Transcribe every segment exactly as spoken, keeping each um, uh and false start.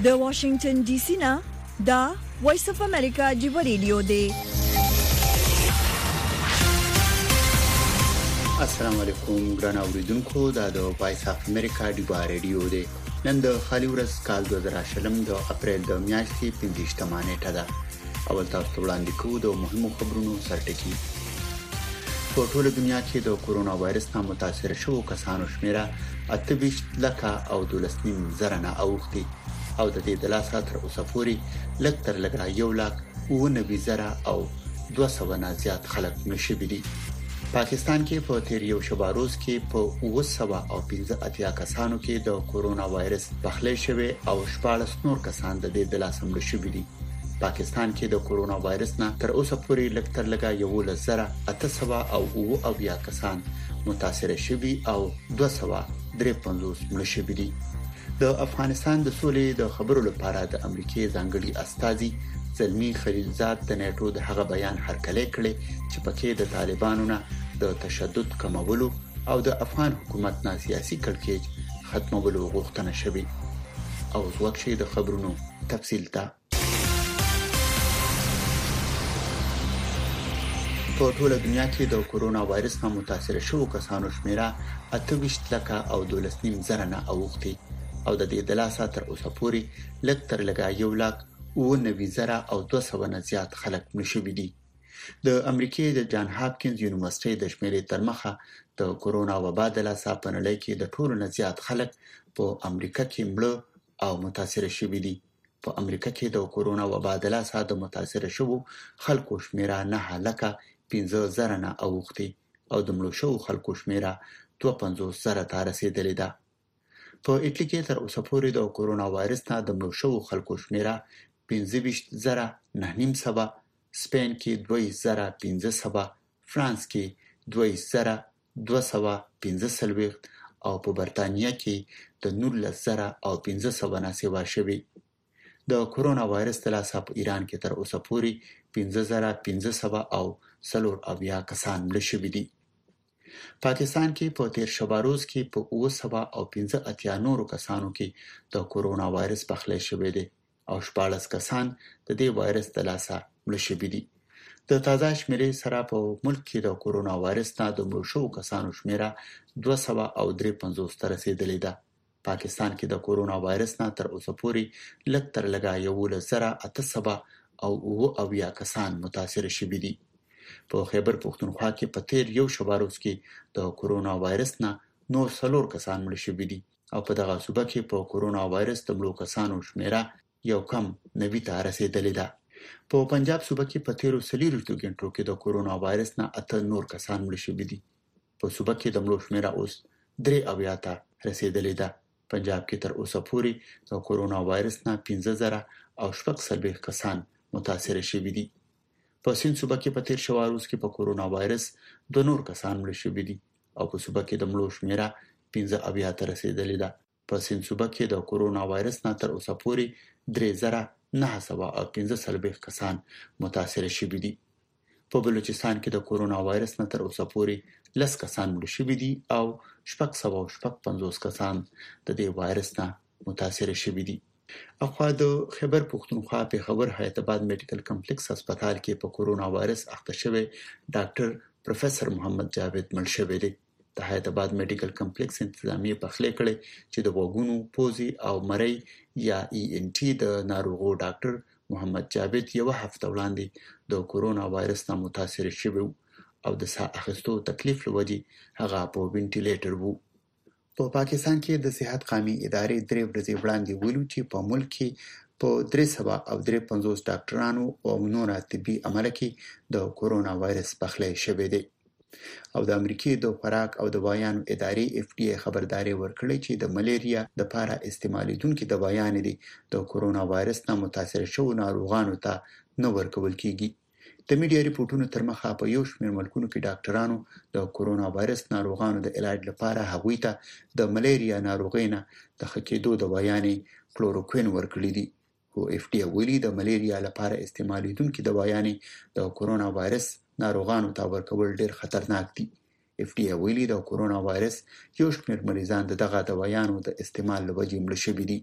د واشنگټن ډي سي نه دا وایس اف امریکا جیو ریډیو دی. السلام علیکم ګران اوریدونکو، دا د وایس اف امریکا جیو ریډیو دی. نن د خالي ورځ کال دوه زره شلم د اپریل د میاشتې پنځه نیټه ده. اول تاسو وړاندې کوو د مهمو خبرونو سرټکی. په ټوله دنیا کې د کورونا وایرس نه متاثر شوو کسانو شمیره اته ویشت لکه او دولس نیم زره نه اوښتي او د دې د لاسه تر اوسه پورې لږ تر لږه یو لک اووه نوي زره او دوه سوه نه زیات خلک مړه شوي دي. پاکستان کې په تیر یو شبه روز کې په اوه سوه او پنځه اتیا کسانو کې د کورونا وایرس پخلی شوی او شپاړس نور کسان د دې د لاسه مړه شوي دي. پاکستان کې د کورونا وایرس نه تر اوسه پورې لږ تر لږه یولس زره اته سوه او اوه اویا کسان متاثر شوي او دوه سوه درې پنځوس مړه شوي دي. د افغانستان د سولې د خبرو لپاره د امریکای ځانګړي استازي زلمی خلیلزاد د نیټو د هغه بیان هرکلی کړي چې پکې د طالبانو نه د تشدد کمولو او د افغان حکومت نه سیاسي کړکېچ ختمولو غوښتنه شوې. او ځوکشي د خبرونو تفصیل ته په ټوله دنیا کې د کورونا وایرس نه متاثر شوو کسانو شمیره اته ویشت لکه او دولس نیم زره نه اوښتي او د دې د لاسه تر اوسه پورې لږ تر لږه یو لک اووه نوي زره او دوه سوه نه زیات خلک مړه شوي دي. د امریکای د جان هاپکینز یونیورسيټي د شمیرې تر مخه د کورونا وبا د لاسه په نړۍ کې د ټولو نه زیات خلک په امریکا کې مړه او متاثر شوي دي. په امریکا کې د کورونا وبا د لاسه د متاثر شوو خلکو شمیره نه لکه پنځه زره نه اوښتي او د مړو شوو خلکو شمیره دوه پنځوس زره ته رسیدلې ده. په ایټلی کې تر اوسه پورې د کورونا وایرس نه د مړو شوو خلکو شمیره پنځه ویشت زره نه نیم سوه، سپین کې دوه زره پنځه سوه، فرانس کې دوه زره دوه سوه پنځه څلوېښت او په برتانیا کې د نولس زره او پنځه سوه نه سیوا شوي. د کورونا وایرس د لاسه په ایران کې تر اوسه پورې پنځه زره پنځه سوه او څلور اویا کسان مړه شوي دي. پاکستان کې په تیر شبه روز کې په اوه سوه او پنځه اتیا نورو کسانو کې د کورونا وایرس پخلی شوی دی او شپاړس کسان د دې وایرس د لاسه مړه شوي دي. د تازه شمیرې سره په ملک کې د کورونا وایرس نه د مړو شوو کسانو شمیره دوه سوه او درې پنځوس ته رسیدلې ده. پاکستان کې د کورونا وایرس نه تر اوسه پورې لږ تر لږه یولس زره اته سوه او اوه اویا کسان متاثر شوي دي. په خیبر پښتونخوا کې په تیر یو شبه روز کې د کورونا وایرس نه نور څلور کسان مړه شوي دي او په دغه صوبه کې په کورونا وایرس د مړو کسانو شمیره یو کم نوي ته رسیدلې ده. په پنجاب صوبه کې په تیرو څلوېښتو غنټو کې د کورونا وایرس نه اته نور کسان مړه شوي دي. په صوبه کې د مړو شمیره اوس درې اویا ته رسیدلې ده. پنجاب کې تر اوسه پورې د کورونا وایرس نه پنځه زره او شپږ څلوېښت کسان متاثر شوي دي. په سند صوبه کې په تیر شوه روز کې په کورونا وایرس دوه نور کسان مړه شوي دي او په صوبه کې د مړو شمیره پنځه اویا ته رسیدلې ده. په سند صوبه کې د کورونا وایرس نه تر اوسه پورې درې زره نه سوه او پنځه څلوېښت کسان متاثر شوي دي. په بلوچستان کې د کورونا وایرس نه تر اوسه پورې لس کسان مړه شوي دي او شپږ سوه او شپږ پنځوس کسان د دې وایرس نه متاثر شوي دي. اخوا د خیبر پښتونخوا پېښور حیات آباد میډیکل کمپلیکس هسپتال کې په کورونا وایرس اخته شوی ډاکټر پروفیسور محمد جاوید مړ شوی دی. د حیات آباد میډیکل کمپلیکس انتظامیه پخلی کړي چې د وګونو پوزي او مرۍ یا ای ان ټي د ناروغو ډاکټر محمد جاوید یو هفته وړاندې د کورونا وایرس نه متاثر شوی او د ساه اخیستو تکلیف لوجې هغه په وینټیلیټر وو. په پاکستان کې د صحت قومي ادارې درې ورځې وړاندې ویلو چې په ملک کې په درې سوه او درې پنځوس ډاکټرانو او نورو طبي عمله کې د کورونا وایرس پخلی شوی دی. او د امریکای د خوراک او دوايانو ادارې اف ډي ای خبرداري ورکړې چې د ملیریا د لپاره استعمالیدونکو دوايانې دي د کورونا وایرس نه متاثر شوو ناروغانو ته نه ورکول کیږي. د میډیا ریپورتونو تر مخه په یو شمېر ملکونو کې ډاکټرانو د کورونا وایرس ناروغانو د علاج لپاره هغوی ته د ملیریا ناروغۍ نه د ښه کېدو دوايانې کلوروکوین ورکړي دي. خو اف ډي ای ویلي د ملیریا لپاره استعمالیدونکو دوايانې د کورونا وایرس ناروغانو ته ورکول ډېر خطرناک دي. اف ډي ای ویلي د کورونا وایرس یو شمېر مریضان د دغه دوايانو د استعمال له وجې مړه شوي دي.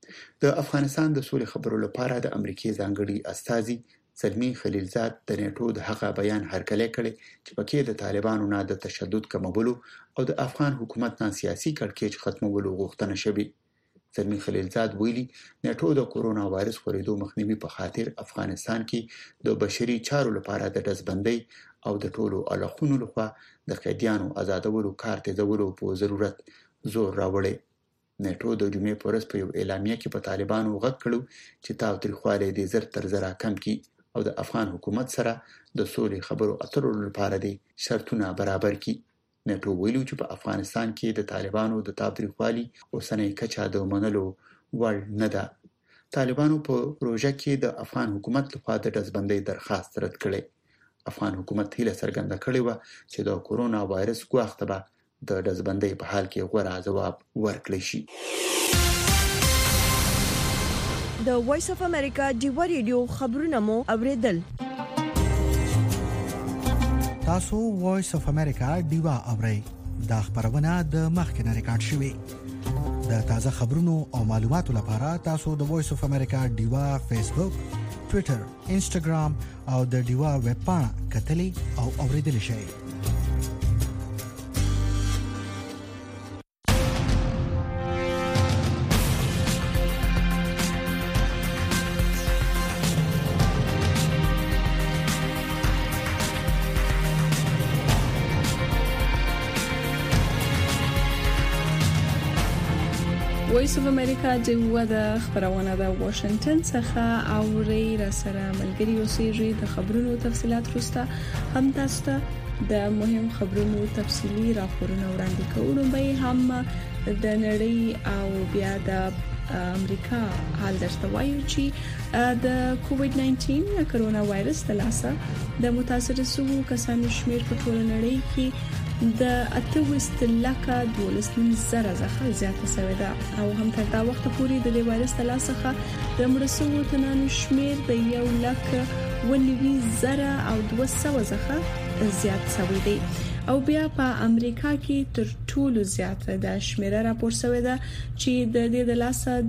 د افغانستان د سولې خبرو لپاره د امریکای ځانګړي استازي زلمی خلیلزاد د نیټو د هغه بیان هرکلی کړی چې پکې د طالبانو نه د تشدد کمولو او د افغان حکومت نه سیاسي کړکېچ ختمولو غوښتنه شوې. زلمی خلیلزاد ویلي نیټو د کورونا وایرس خورېدو مخنیوي په خاطر افغانستان کې د بشري چارو لپاره د ډزبندۍ او د ټولو اړخونو لخوا د قیدیانو آزادولو کار تیزولو په ضرورت زور راوړی. نیټو د جمعې په ورځ په یو اعلامیه کې په طالبانو غږ کړو چې تاوتریخوالی دې زر تر زره کم کړي او د افغان حکومت سره د سولې خبرو اترو لپاره دې شرطونه برابر کړي. نیټو ویلي چې په افغانستان کې د طالبانو د تاوتریخوالي اوسنۍ کچه د منلو وړ نه ده. طالبانو په پروژه کې د افغان حکومت لخوا د ډزبندۍ درخواست رد کړی. افغان حکومت هیله څرګنده کړې و چې د کورونا وایرس ګواښ ته به د ډزبندۍ په حال کې غوره ځواب ورکړي شي. د وایس اف امریکا ډیوا ریډیو خبرونه مو اوریدل. تاسو وایس اف امریکا ډیوا اورئ. دا خبرونه د مخکنه ریکارډ شوې. د تازه خبرونو او معلوماتو لپاره تاسو د وایس اف امریکا ډیوا فیسبوک، ټوئیټر، انسټاګرام او د ډیوا ویب پاڼه کتلې او اوریدل شئ. وایس اف امریکا د ودا خبرونه د واشنگټن څخه اوري را سره ملګری اوسېږي. د خبرونو تفصيلات وروسته هم تاسو ته د مهم خبرونو تفصيلي راپورونه وړاندې کوو. به هم د نړۍ او بیا د امریکا حال درته وایو چې د کووډ ناینټین کرونا وایرس د لاسه د متاثر شوو کسانو شمیر په ټول نړۍ کې د اتوست لکه دولسنیم زره څخه زیاته شوې ده او هم تر دا وخت پورې د دې وایرس د لاسه د مړسوو تنانو شمیر د یو لک ونوي زره او دوه سوه څخه زیات شوی دی. او بیا په امریکا کې تر ټولو زیاته د شمیره راپور شوې ده چې د دې د لاسه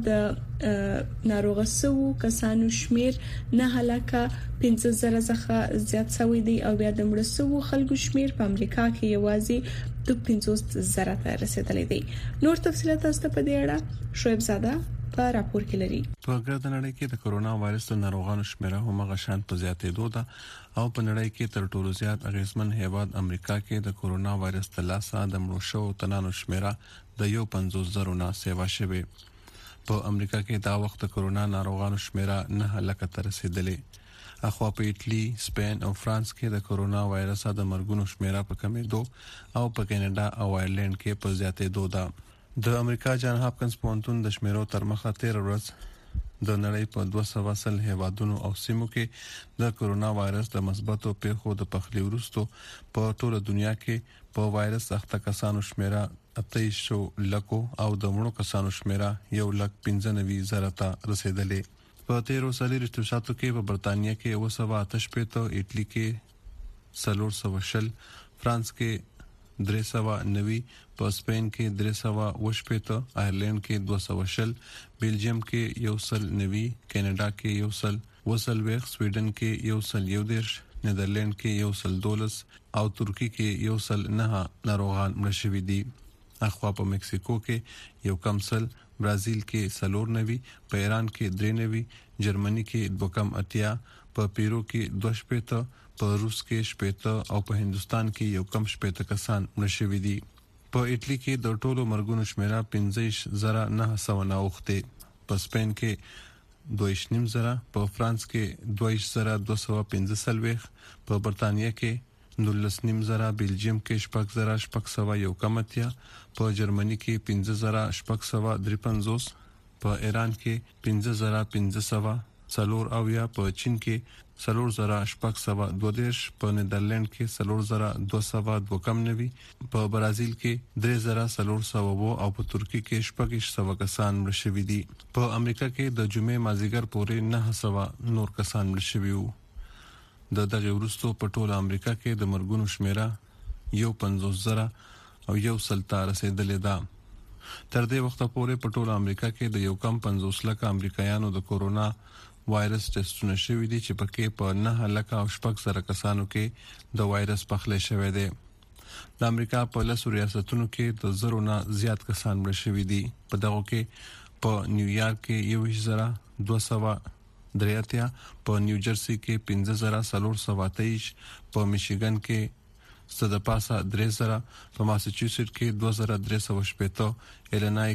د ناروغ سوو کسانو شمیر نه لکه پنځه زره څخه زیات شوی دی او بیا د مړ سوو خلکو شمیر په امریکا کې یوازې د پنځوس زره ته رسیدلی دی. نور تفصیلات تاسو ته په دې اړه شعیب زاده په راپور کې لري. په ګرځنده نړۍ کې د کورونا وایرس د ناروغانو شمیره هم غشان په زیاتېدو ده او په نړۍ کې تر ټولو زیات اغیزمن هیواد امریکا کې د کورونا وایرس د لاسه د مړو شوو تنانو شمیره د یو پنځوس زره نه سیوا شوه. په امریکا کې دا وخت د کورونا ناروغانو شمیره نه لکه تر رسیدلې. اخوا په ایټلی، سپین او فرانس کې د کورونا وایرس د مرګونو شمیره په کمیدو او په کینیډا او آیرلند کې په زیاتېدو ده. د امریکا جان هاپکنز پوهنتون د شمیرو تر مخه تیر ورځ د نړۍ په دوه سوه سل هیوادونو او سیمو کې د کورونا وایرس د مثبتو پیښو د پخلی وروسته په ټوله دنیا کې په وایرس اخته کسانو شمیره اتیا شو لکو او د مړو کسانو شمیره یو لک پنځه نوي زره ته رسیدلې. په تیرو سالي رښتوشاتو کې په برتانیا کې یو سوه آتش پېته، ایټلی کې څلور سوه شل، فرانس کې درې سوه نوي، په سپین کې درې سوه اووه شپېته، آیرلند کې دوه سوه شل، بیلجیم کې یو سل نوي، کینیډا کې یو سل اووه څلوېښت، سویډن کې یو سل یو دېرش، نیدرلند کې یو سل دولس او ترکی کې یو سل نه ناروغان مړه شوي دي. اخوا په مکسیکو کې یو کم سل، برازیل کې څلور نوي، په ایران کې درې نوي، جرمني کې دوه کم اتیا، په پیرو کې دوه شپېته، په روس کې شپېته او په هندستان کې یو کم شپېته کسان مړه شوي دي. په ایټلی کې د ټولو مرګونو شمیره پنځه زره نه سوه نه اوښتې، په سپین کې دوه نیم زره، په فرانس کې دوه زره دوه سوه پنځه څلوېښت، په برتانیا کې نولس نیم زره، بیلجیم کې شپږ زره شپږ سوه یو کم اتیا، په جرمني کې پنځه زره شپږ سوه درې پنځوس، په ایران کې پنځه زره پنځه سوه څلور اویا، په چین کې څلور زره شپږ سوه دوه دېرش، په نیدرلند کې څلور زره دوه سوه دوه کم نوي، په برازیل کې درې زره څلور سوه اووه او په ترکی کې شپږ سوه کسان مړه شوي دي. په امریکا کې د جمعې مازیګر پورې نه سوه نور کسان مړه شوي وو. د دغه وروسته په ټوله امریکا کې د مرګونو شمیره یو پنځوس زره او یو سل ته رسیدلې ده. تر دې وخت پورې په ټول امریکا کې د یو کم پنځوس لک امریکایانو د کورونا وایرس ټیسټونه شوي دي چې پکې په نه لک او شپږ زره کسانو کې د وایرس پخلی شوی دی. د امریکا په لسو ریاستونو کې د زرو نه زیات کسان مړه شوي دي. په دغه کې په نیویارک کې یو زره دوه سوه درې اتیا، په نیوجرسي کې پنځه زره څلور سوه تیش، په میشیګن کې څه د پاسه درې زره، په ماساچوسټ کې دوه زره درې سوه شپېته، ایلینای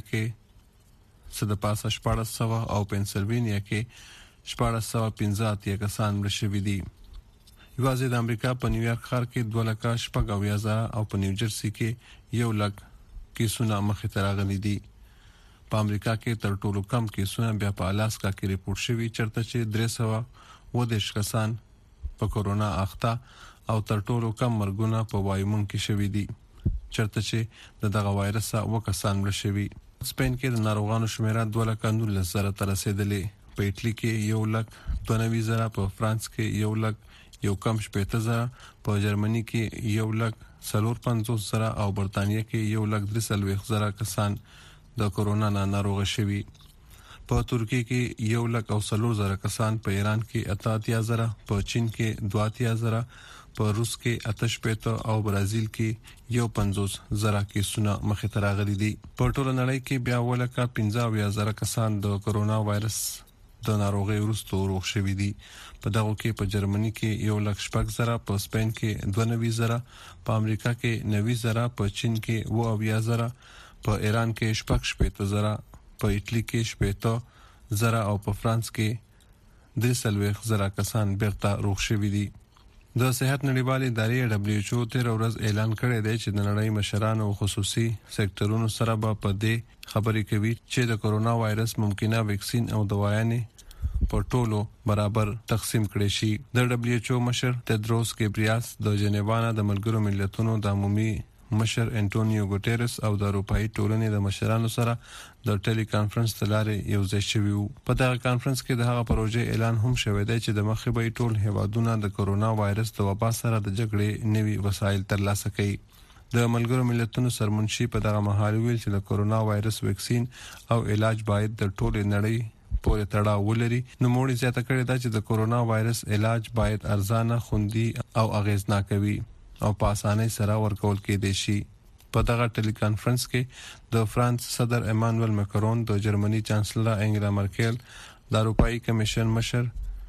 کې څه د پاسه شپاړس سوه او پنسلوینیا کې شپاړس سوه پنځه اتیا کسان مړه شوي دي. یوازې د امریکا په نیویارک ښار کې دوه لکه شپږ اویا زره او په نیوجرسي کې یو لک کیسونه مخې ته راغلي دي. په امریکا کې تر ټولو کم کیسونه بیا په الاسکا کې ریپورت شوي، چېرته چې درې سوه اووه دېرش کسان په کورونا اخته او تر ټولو کم مرګونه په وایمونګ کې شوي دي، چېرته چې د دغه وایرس اووه کسان مړه شوي. سپین کې د ناروغانو شمیره دوه لکه نولس زره ته رسېدلې. په ایټلي کې یو لک دوه نوي زره، په فرانس کې یو لک یو کم شپېته زره، په جرمني کې یو لک څلور پنځوس زره او برطانیه کې یو لک درې څلوېښت زره کسان د کورونا نه ناروغه شوي. په ترکیه کې یو لک او څلور زره کسان، په ایران کې اته اتیا زره، په چین کې دوه اتیا زره، په روس کې اته شپېته او برازیل کې یو پنځوس زره کیسونه مخې ته راغلي دي. په ټوله نړۍ کې بیا اووه لکه پنځه اویا زره کسان د کورونا وایرس د ناروغۍ وروسته روغ شوي دي. په دغو کې په جرمني کې یو لک شپږ زره، په سپین کې دوه نوي زره، په امریکا کې نوي زره، په چین کې اووه اویا زره، په ایران کې شپږ شپېته زره، په ایټلي کې شپېته زره او په فرانس کې درې څلوېښت زره کسان بیرته روغ شوي دي. د صحت نړیوالې ادارې دبلیو ایچ او تېره ورځ اعلان کړی دی چې د نړۍ مشرانو او خصوصي سکتورونو سره به په دې خبرې کوي چې د کورونا وایرس ممکنه ویکسین او دوايانې په ټولو برابر تقسیم کړي شي. د دبلیو ایچ او مشر تدروس ګبریاس د جنیوا نه د ملګرو ملتونو د عمومي مشر انټونیو ګوټيرس او د اروپאי ټولنې د مشرانو سره د ټيلي کانفرنس تلارې یو ځای شوي وو. په دغه کانفرنس کې د هغه پروژې اعلان هم شوی دی چې د مخې به ټول هیوادونه د کورونا وایرس د وبا سره د جګړې نوي وسایل ترلاسه کوي. د ملګرو ملتونو سرمنشي په دغه مهال ویل چې د کورونا وایرس ویکسین او علاج باید د ټولې نړۍ پورې تړاو ولري. نوموړي زیاته کړې ده چې د کورونا وایرس علاج باید ارزانه، خوندي او اغیزناک وي او په اسانۍ سره ورکول کېدای شي. په دغه ټیلی کانفرنس کې د فرانس صدر ایمانوئل مکرون، د جرمني چانسلر انګلا مرکل، د اروپאי کمیشن مشر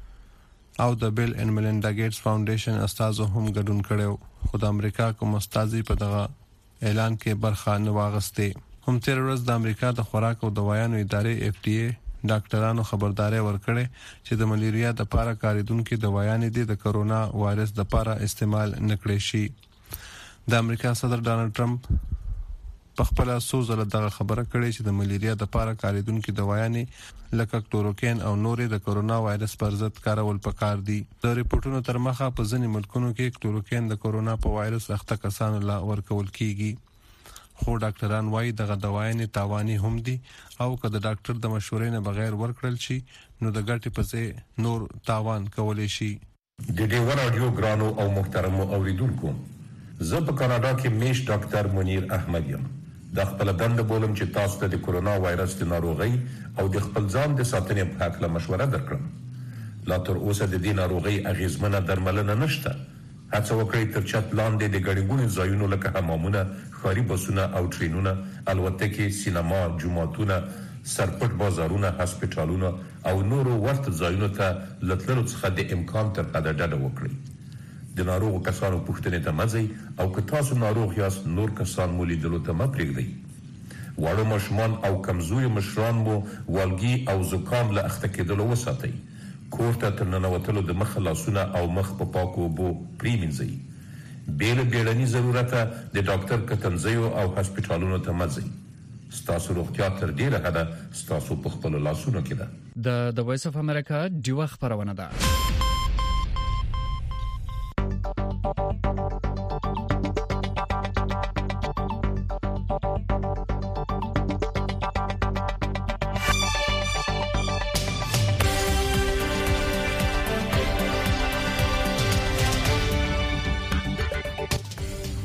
او د بیل اینڈ میلینډا ګیټس فاونډیشن استازو هم ګډون کړو، خو د امریکا کوم استازي په دغه اعلان کې برخه نه واغسته. هم تیر ورځ د امریکا د خوراک او دوايانو ادارې اف ډي اي ډاکټرانو خبرداري ورکړې چې د ملیریا د پاره کاریدونکو دوايانې د کورونا وایرس د پاره استعمال نکړي شي. د امریکا صدر ډانلډ ټرمپ په خپل سوزله دغه خبره کړې چې د ملیریا د پاره کاریدونکو دوايانې لکه کلوروکین او نورې د کورونا وایرس پر ضد کارول پکار دي. د ریپورتونو تر مخه په ځینې ملکونو کې کلوروکین د کورونا په وایرس اخته کسانو لا ورکول کیږي، خو ډاکټران وايي دغه دوايانې تاواني هم دي او که د ډاکټر د مشورې نه بغیر ورکړل شي نو د ګټې په ځای نور تاوان کولی شي. د دې ور رادیو ګرانو او محترمو اوریدونکو، زه په کاناډا کې میش ډاکټر منیر احمد یم. د خپل بند بولم چې تاسو ته د کورونا وایرس د ناروغۍ او د خپل ځان د ساتنې په اړه مشوره درکړم. لا تر اوسه د دې ناروغۍ اغیزمنه درملنه نشته. هڅه وکړئ تر چت لاندې د ګڼې ځایونو لکه حمامونه، ښاري بسونه او ټرینونه، الوتکې، سینما، جوماتونه، سرپټ بازارونه، هسپټالونه او نورو ورته ځایونو ته له تللو څخه د امکان تر حده ډډه وکړئ. د ناروغو کسانو پوښتنې ته مه ځئ او که تاسو ناروغ یاست نور کسان مو لیدلو ته مه پرېږدئ. واړه ماشومان او کمزوري مشران مو والګي او زکام له اخته کېدلو وساتئ. کور ته تر ننوتلو د مخ لاسونه او مخ په پاکو اوبو پریمنځئ. بې له بیړني ضرورته د ډاکټر کتنځیو او هسپټالونو ته مه ځئ. ستاسو روغتیا تر ډیره حده ستاسو په خپلو لاسونو کې ده. د د وایس اف امریکا ډیوه خبرونه ده.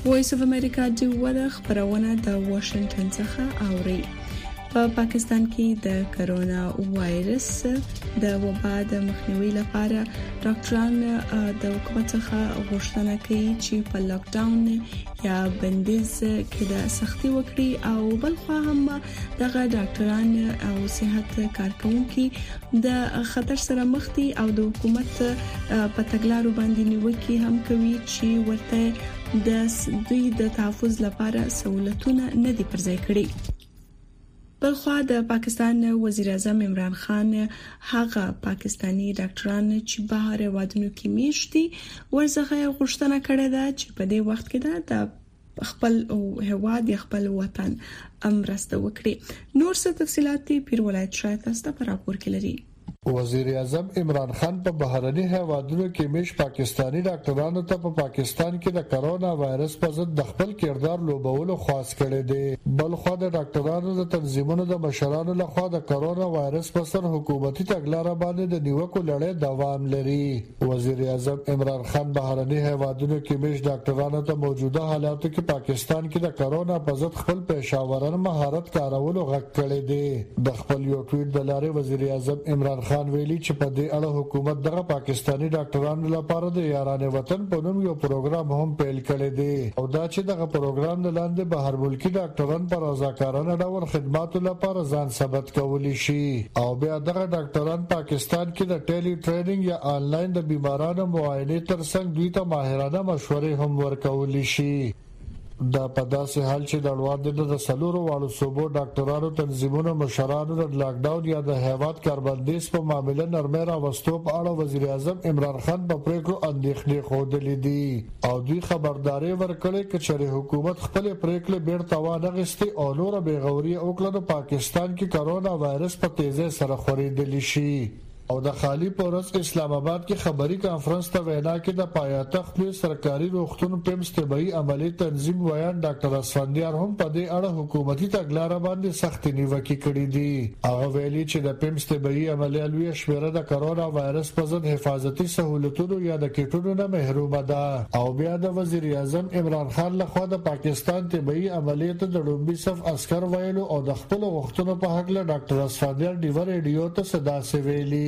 وایس اف امریکا د خبرونه د واشنگټن څخه اوري. په پا پاکستان کې د کرونا وایرس د وبا د مخنیوي لپاره ډاکټران د حکومت څخه غوښتنه کوي چې په لاک ډاون یا بندیز کې د سختي وکړي او بلخوا هم دغه ډاکټران او صحت کارکونکو د خطر سره مخ دي او د حکومت په تګلارو باندې نیوکه هم کوي چې ورته د دوی د تحفظ لپاره سہولتونه نه دي پرځای کړي. بلخوا د پاکستان وزیر اعظم عمران خان هغه پاکستانی ډاکټران چې بهر هیوادونو کې میشتي ورڅخه غوښتنه کړې ده چې په دې وخت کې د خپل هیواد یا خپل وطن امرسته وکړي. نور څه تفصيلات پیر ولایت شاید تاسو ته راپور کړي. وزیر اعظم عمران خان په بهرني هیوادونو کې میش پاکستانی ډاکټرانو ته په پاکستان کې د کرونا وایرس په ضد د خپل کردار لوبولو خاص کړي دي. بلخو د ډاکټرانو د تنظیمونو د مشرانو لخوا د کرونا وایرس په سر حکومتي تګلارې باندې د نیوکو لړۍ دوام لري. وزیر اعظم عمران خان بهرني هیوادونو کې میش ډاکټرانو ته موجوده حالاتو کې پاکستان کې د کرونا په ضد خپل پېښورانه مهارت کارولو غږ کړي دي. د خپل یو ټویټ د لارې وزیر اعظم عمران خان ویلي چې په دې اړه حکومت دغه پاکستانی ډاکټرانو لپاره د یارانه وطن په نوم یو پروګرام هم پیل کړی دی او دا چې دغه پروګرام د لاندې بهر ملکی ډاکټران پر رضاکارانه ډول خدماتو لپاره ځان ثبت کولی شي او بیا دغه ډاکټران پاکستان کې د ټیلی ټریننګ یا آنلاین د بیمارانو معاینه ترڅنګ دوی ته ماهرانه مشورې هم ورکولی شي. دا په داسې حال چې د اړوند د سلورو والو صوبو ډاکټرانو تنظیمونو مشرانو د لاک ډاون یا د هیواد کاربندیز په معاملې نرمه راوستو په اړه وزیر اعظم عمران خان په پریکړو اندېښنې خوده دي او دوی خبرداري ورکړې چې حکومت خپل پریکړې بیرته وانغستې او نور بیغوري وکړه پاکستان کې کرونا وایرس په تیزه سره خورېدلی شي. او د خالی پورس اسلام آباد کې خبري کانفرنس ته وینا کې د پایتخت لوی سرکاري روغتون پمس طبي عملی تنظیم ویان ډاکټر اسفندیار هم په دې اړه حکومتي تګلارې باندې سخت نیوکه کړې دي. هغه ویلي چې د پمس طبي عملی لوی شمیره د کرونا وایرس په ضد حفاظتي سہولتونو یا د کیټونو نه محرومه ده او بیا د وزیر اعظم عمران خان لخوا د پاکستان طبي عملی ته د لومبي صف عسكر ویلو او د خپل وختونو په حق له ډاکټر اسفندیار ډیور ریډیو ته صدا سي ویلي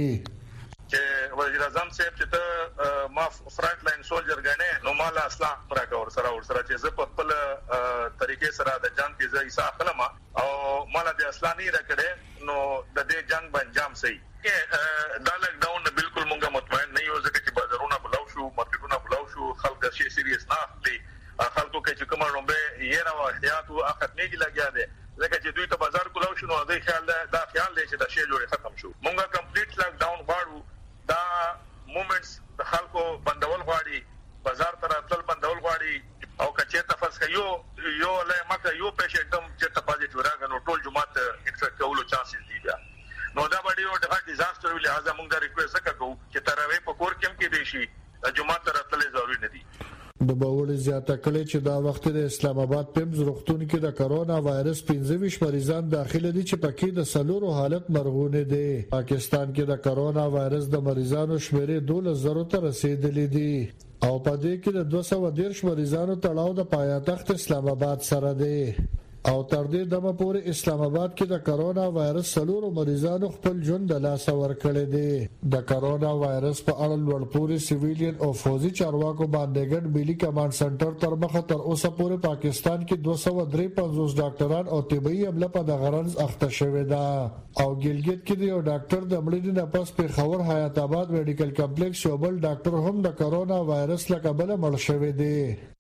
چې وزیر اعظم صاحب چې ته ما فرنٹ لاین سولجر غنې نو مال اصلا راکا ور سره ور سره چې زه په خپل طریقې سره د جنگ کې ځای حصہ اخلم او مال د اسلامي راکړې نو د دې جنگ باندې انجام سي کې دا لاک ډاون بالکل مونږه مطمئن نه یو ځکه چې بازارونه بلاو شو مارکیټونه بلاو شو خلک شي سیریس نه اخلي خلکو کې چې کومه رومبه یې راو احتیاط او اخت نه لګیا دي ځکه چې دوی ته بازار کولاو شو نو دوی خیال دا خیال دی چې دا شی جوړه ختم شو. مونږه کمپلیټ لاک ډاون غواړو دا مومنټس د خلکو بندول غواړي بازار تر خپل بندول غواړي او کچې تفصیل یو یو له مکه یو پیشنټ هم چې تپازیټ راغنو ټول جماعت انفیکټ کولو چانسز دي بیا نو دا باندې یو د ډیزاستر ویل لہذا موږ دا ریکوست وکړو چې تراوی په کور کې کې دي شي جماعت تر خپل ضروري نه دي. د باور زیاته کړي چې دا وخت د اسلام آباد پمز روغتون کې د کرونا وایرس پنځه ویشت مریضان داخله دي چې پکې د سلورو حالت مرغونه دي. پاکستان کې د کرونا وایرس د مریضانو شمیرې دولس زره ته رسیدلې دي او په دې کې د دوه سوه دېرش مریضانو تړاو د پایتخت اسلام آباد سره دی او تر دې دمه پورې اسلام آباد کې د کرونا وایرس سلورو مریضانو خپل ژوند د لاسه ورکړی دی. د کرونا وایرس په اړه لوړ پورې سیویلین او فوزي چارواکو باندې ګډ ملي کمانډ سنټر تر مخه تر اوسه پورې پاکستان کې دوه سوه درې پنځوس ډاکټران او طبي عمله په دغه رنځ اخته شوې ده او ګلګت کې یو ډاکټر د مړینې نه پس په خبر حیات آباد میډیکل کمپلیکس یو بل ډاکټر هم د کرونا وایرس له کبله مړ شوی دی.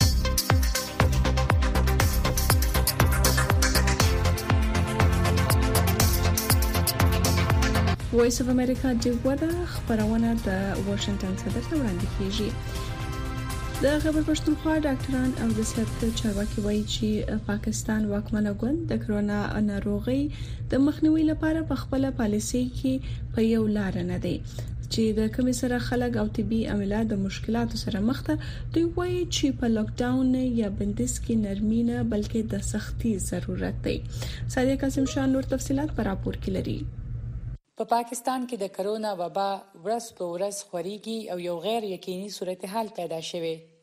وایس اف امریکا د ودا خبرونه د واشنگټن صدر ته وړاندې کیږي. د خبر پښتونخوا ډاکټران او د صحت چارواکي وایي چې پاکستان واکمنه ګوند د کرونا ناروغي د مخنیوي لپاره په خپل پالیسي کې په یو لار نه دی چې د کوم سره خلک او طبي عملیات د مشکلاتو سره مخ ته دوی وایي چې په لاک ډاون یا بندیز کې نرمي نه بلکې د سختي ضرورت دی. صادق قاسم شاه نور تفصيلات پر راپور کې لري. په پاکستان کې د کرونا وبا ورځ په ورځ خوريږي او یو غیر یقیني صورتحال پیدا شوه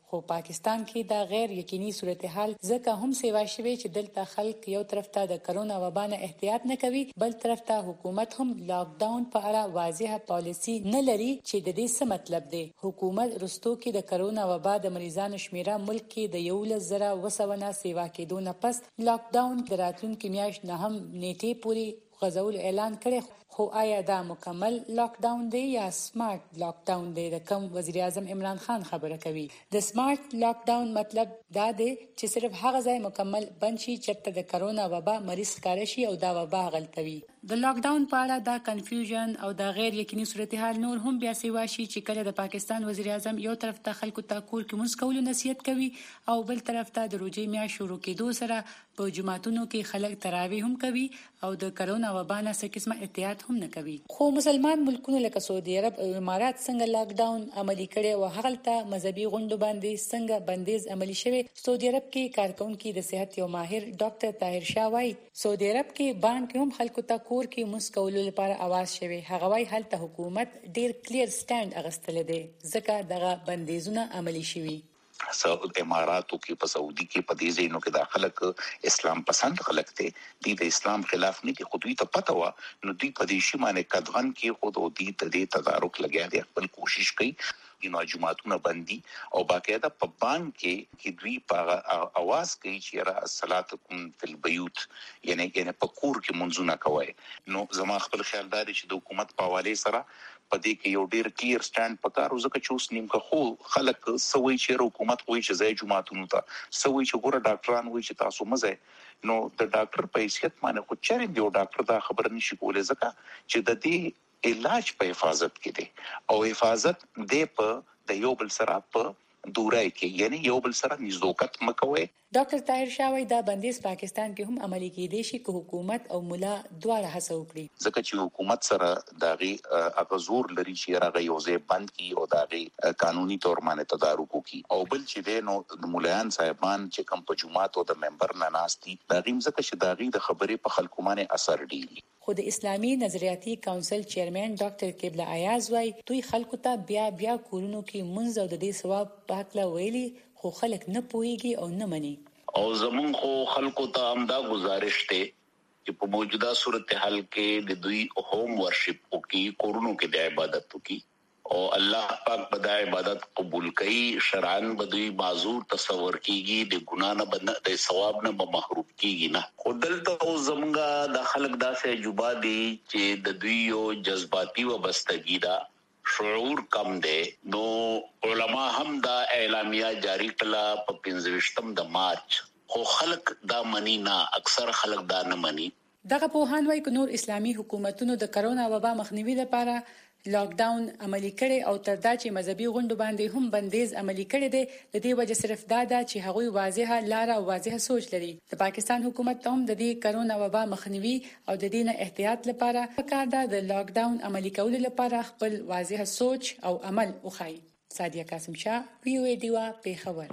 خو پاکستان کې دا غیر یقیني صورتحال ځکه هم سیوا شوی چې دلته خلک یو طرف ته د کرونا وبا نه احتیاط نه کوي، بل طرف ته حکومت هم لاک ډاون په اړه واضحه پالیسی نه لري چې د دې څه مطلب دی. حکومت رستو کې د کرونا وبا د مریضانو شمیره ملک کې د یولس زره وسونه سیوا کېدو نه پس لاک ډاون د راتلونکي میاشت نه هم نیټه پوری غځول اعلان کړي. خو آیا دا مکمل لاک ډاون دی یا سمارټ لاک ډاون دی؟ د کوم وزیر اعظم عمران خان خبره کوي. د سمارټ لاک ډاون مطلب دا دی چې صرف هغه ځای مکمل بند شي چې د کرونا وبا مریض ښکار شي او دا وبا غلطوي. د لاک ډاون په اړه دا کنفیوژن او دا غیر یقیني صورتحال نور هم بیا سیوا شي چې کله د پاکستان وزیر اعظم یو طرف ته خلکو ته کور کې مونږ کولو نصیحت کوي او بل طرف ته د روزي میاشت شروع کېدو سره په جماعتونو کې خلک تراویح هم کوي او د کرونا وبا نه څه قسمه احتیاط هم نه کوي. خو مسلمان ملکونه لکه سعودي عرب او امارات څنګه لاک ډاون عملي کړي او هغه ته مذهبي غونډو باندې څنګه بندیز عملي شوی؟ سعودي عرب کې کارکونکو د صحت یو ماهر ډاکټر طاهر شاه وايي سعودي عرب کې باندې هم خلکو ته کور کې مسکولو لپاره आवाज شوی. هغه وايي هلته حکومت ډیر کلیر سټاند اغستل دي ځکه دغه بندیزونه عملي شوي. سعودي اماراتو کې په سعودي کې په دې ځینو کې د خلک اسلام پسند خلک دي دي د اسلام خلاف نه دي، خو دوی ته پته و نو دوی په دې شی باندې کدغن کې خود او دي ته د تدارک لګیا دي، خپل کوشش کوي د جماعتونو بندي او باقاعده په بانک کې کې دوی په आवाज کوي چې را صلاتکم فی البیوت یعنی یعنی په کور کې منځونه کوي. نو زما خپل خیال دا دی چې د حکومت په حواله سره په دې کې یو ډیر کلیر سټاند پکار وزکه چې اوس نیم که خو خلک سوي چې حکومت کوی چې ځای جماعتونو ته سوي چې ګوره ډاکټران وایي چې تاسو مزه نو د ډاکټر په حیثیت باندې خو چیرې دی ډاکټر دا خبر نشي کولای ځکه چې د دې علاج په حفاظت کې دی او حفاظت دې په د یو بل سره په دورای کې یعنی یو بل سره نزدوکت مکوي. ډاکټر طاهر شاه وايي دا بندیز پاکستان کې هم عملي کېدای شي که حکومت او ملا دواړه هڅه وکړي. ځکه چې حکومت سره داغي هغه زور لري چې راغی یو ځای بند کی او داغي قانوني تور باندې تدارک وکړي او بل چې دینو مولایان صاحبان چې کوم په جماعت او د ممبر نه ناشتي داغي ځکه چې داغي د خبرې په خلکو باندې اثر ډیری. خو د اسلامي نظریاتي کونسل چیرمن ډاکټر قبله ایاز وايي دوی خلکو ته بیا بیا کورونو کې منځ او د دې ثواب په حق ویلي خو خلک نه پوهیږي او نه مني. او زمون خو خلکو ته امدا گزارش ته چې په موجوده صورتحال کې د دوی هوم ورشپ او کې کورونو کې د عبادت وکي او الله پاک به عبادت قبول کړي، شرعاً به دوی معذور تصور کیږي، د ګنا نه بد د ثواب نه به محروم کیږي نه. خو دلته زمونږه د خلک داسې عجوبه دي چې د دوی یو جذباتي وابستګي ده، شعور کم دی. نو علما هم دا اعلامیه جاری کړه په پنځه د مارچ خو خلک دا منی نه، اکثر خلک دا نه منی. دغه پوهان وايي چې نور اسلامي حکومتونو د کرونا وبا مخنیوي لپاره لاک ډاون عملي کړي او تر دا چې مذهبي غونډو باندې هم بندیز عملي کړي دي د دې وجه صرف دا ده چې هغوی واضحه لار او واضحه سوچ لري. د پاکستان حکومت هم د دې کرونا وبا مخنیوي او د دې نه احتیاط لپاره پکار ده د لاک ډاون عملي کولو لپاره خپل واضحه سوچ او عمل وخایي. سادیه قاسم شاه، وی او ای دیوا، پیښور.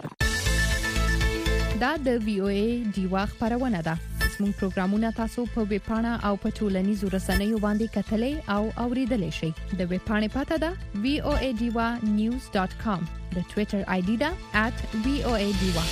دا د وی او ای دیوا خبرونه ده. زموږ پروګرامونه تاسو په ویب پاڼه او په ټولنیزو رسنیو باندې کتلې او اوریدلای شئ. د ویب پاڼې پته ده وی او ای دیوا نیوز ډاٹ کام، د ټوئیټر آی ډي ده ات وی او ای دیوا.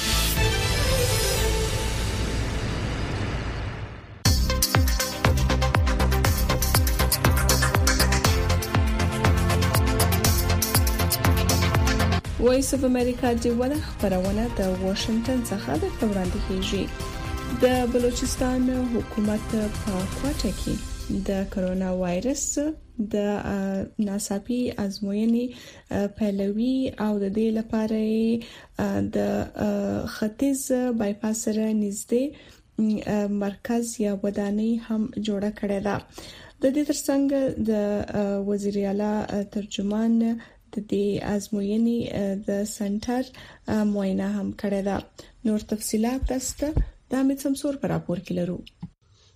وایس اف امریکا دیوه خبرونه د واشنگټن څخه د وړاندې کیږي. د بلوچستان حکومت په کوټه کې د کرونا وایرس د ناڅاپي ازموینې پیلوي او د دې لپاره د ختیځ بایپاس سره نږدې مرکز یا ودانۍ هم جوړه کړې ده. د دې ترڅنګ د وزیر اعلی ترجمان د دې ازموینې د سنټر معاینه هم کړې ده. نور تفصيلات تاسو د امید سمسور پر راپور کې لرو.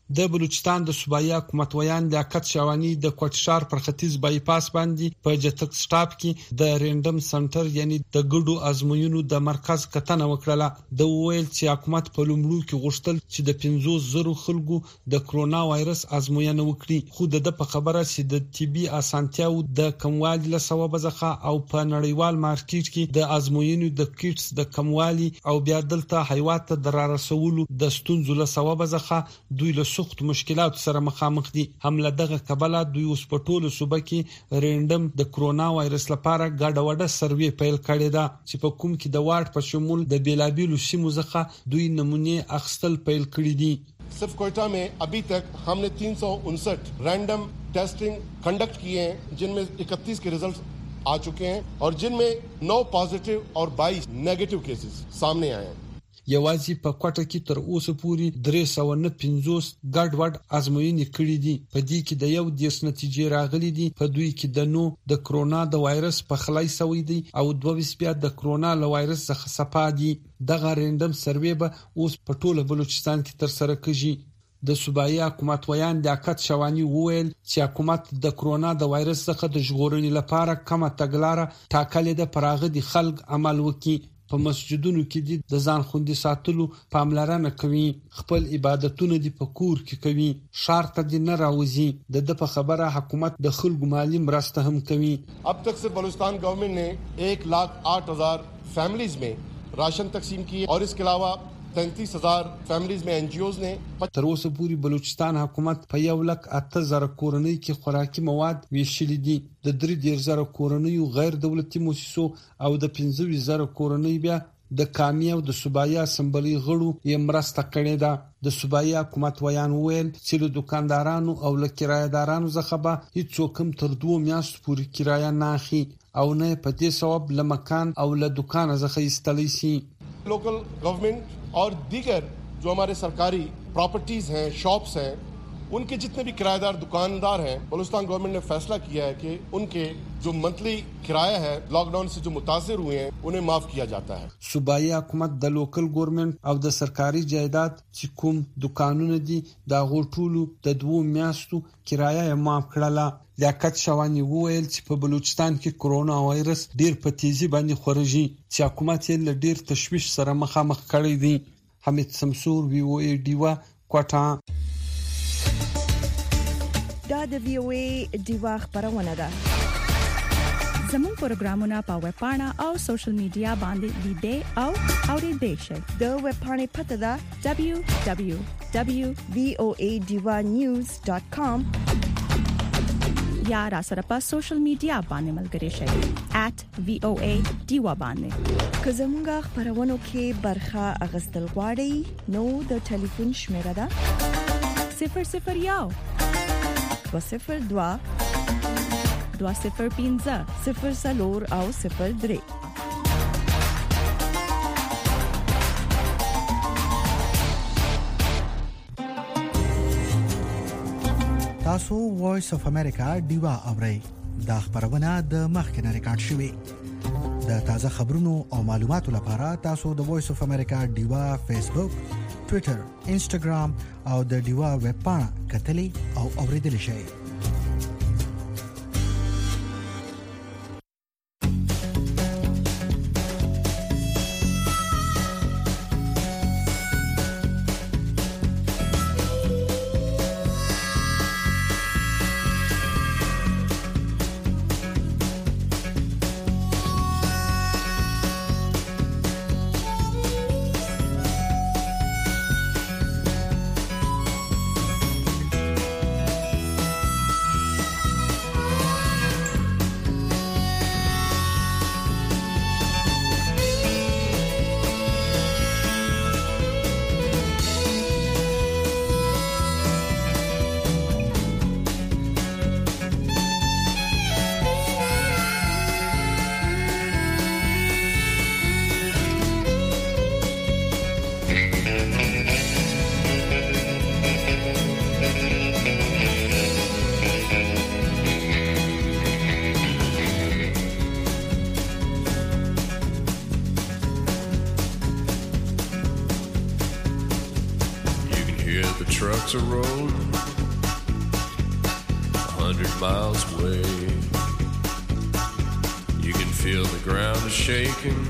د بلوچستان د صوبایي حکومت ویان لیاقت شاوانی د کوټشار پر ختیځ بایپاس باندې په جټک سټاپ کې د رینډم سنټر یعنی د ګډو ازموینو د مرکز کتنه وکړه. د ویل چې حکومت په لومړو کې غوښتل چې د پنځوس زره خلکو د کرونا وایرس ازموینه وکړي، خو د په خبره چې د طبي اسانتیاو د کموالي له سبب ځخه او په نړیوال مارکیټ کې د ازموینو د کیټس د کموالي او بیا دلته حیوانات د رارسولو د ستونزو له سبب ځخه دوی له سخت مشکلات سره مخامخ دي. حمله دغه کبله دوی اوس په ټوله صوبه کې رینډم د کرونا وایرس لپاره ګډه وډه سروې پیل کړې ده چې په کوم کې د واټ په شمول د بیلابیلو سیمو څخه دوی نمونه اخستل پیل کړی دي. सिर्फ कोयटा में अभी तक हमने तीन सौ उनसठ रैंडम टेस्टिंग कंडक्ट किए हैं, जिनमें इकतीस के रिजल्ट आ चुके हैं और जिनमें नौ पॉजिटिव और बाईस नेगेटिव केसेस सामने आए हैं. یوازې په کوټه کې تر اوسه پورې درې سوه نه پنځوس ګډ وډ ازموینې کړې دي. په دې کې د یو دیرش نتیجې راغلي دي. په دوی کې د نو د کرونا د وایرس په خلای سوي دي او دوه بیا د کرونا له وایرس څخه صفا دي. دغه رینډم سروې به اوس په ټوله بلوچستان کې تر سره کیږي. د صوبایي حکومت ویان لیاقت شاوانی وویل چې حکومت د کرونا د وایرس څخه د ژغورنې لپاره کومه تګلاره ټاکلې ده، پراغه دي خلک عمل وکړي. په مسجدونو کې د ځان خوندي ساتلو پاملرنه کوي، خپل عبادتونه دي په کور کې کوي، شهر ته دي نه راوځي. د د په خبره حکومت د خلکو مالی مرسته هم کوي. अब तक से बलूचिस्तान गवर्नमेंट ने एक लाख आठ हजार फैमिलीज में राशन तकसीम की और इसके अलावा तैंतीस हजार फैमिलीज में एनजीओज ने. تر اوسه پورې بلوچستان حکومت په یو لک اته زره کورنۍ کې خوراکي مواد ویشلي دي. د درې ډیر زره کورنۍ غیر دولتي مؤسسو او د پنځه زره کورنۍ بیا د کامی او د صوبایي اسمبلی غړو یې مرسته کړې ده. د صوبایي حکومت ویان ویل چې له دکاندارانو او له کرایدارانو څخه به هیڅوک هم تر دوه میاشتو پورې کرایه نه اخلي او نه په دې سبب له مکان او له دکان څخه ایستلی شي. लोकल गवर्नमेंट और दीगर जो हमारे सरकारी प्रॉपर्टीज हैं, शॉप्स हैं, उनके जितने भी किराएदार दुकानदार हैं, बलूचिस्तान गवर्नमेंट ने फैसला किया है कि उनके जो मंथली किराया है लॉकडाउन से जो मुतासिर हुए हैं उन्हें माफ किया जाता है. صوبایي حکومت د لوکل ګورنمنت او د سرکاري جایداد چې کوم دکانونه دي دا غوټولو د دوه میاشتو کرایه یې معاف کړله. لیاقت شاوانی وویل چې په بلوچستان کې کرونا وایرس ډیر په تیزی باندې خورجي چې حکومت یې له ډیر تشویش سره مخامخ کړی دی. حمید سمسور وی او ای ډیوا کوټا. دا د وی او ای ډیوا خبرونه ده. زموږ پروګرامونه په ویب پاڼه او سوشل میډیا باندې لیدئ او اوریدئ شئ. د ویب پاڼې پته ده دبليو دبليو دبليو ډاٹ وی او ای ډیوا نیوز ډاٹ کام یا را سره په سوشل میډیا باندې ملګری شئ ایٹ وی او ای ډیوا باندې. که زموږ خبرونو کې برخه اغستل غواړئ نو د ټلیفون شمیره ده صفر صفر یو دو صفر دوا دو صفر پنځه صفر سلور او صفر درې. تاسو وایس اف امریکا ډیوا اورئ. دا خبرونه د مخکنه ریکارډ شوې. د تازه خبرونو او معلوماتو لپاره تاسو د وایس اف امریکا ډیوا فیسبوک، ټوئیټر، انسټاګرام او د ډیوا ویب پاڼه کتلې او اوریدلې شئ. trucks are rolling a hundred miles away. You can feel the ground is shaking.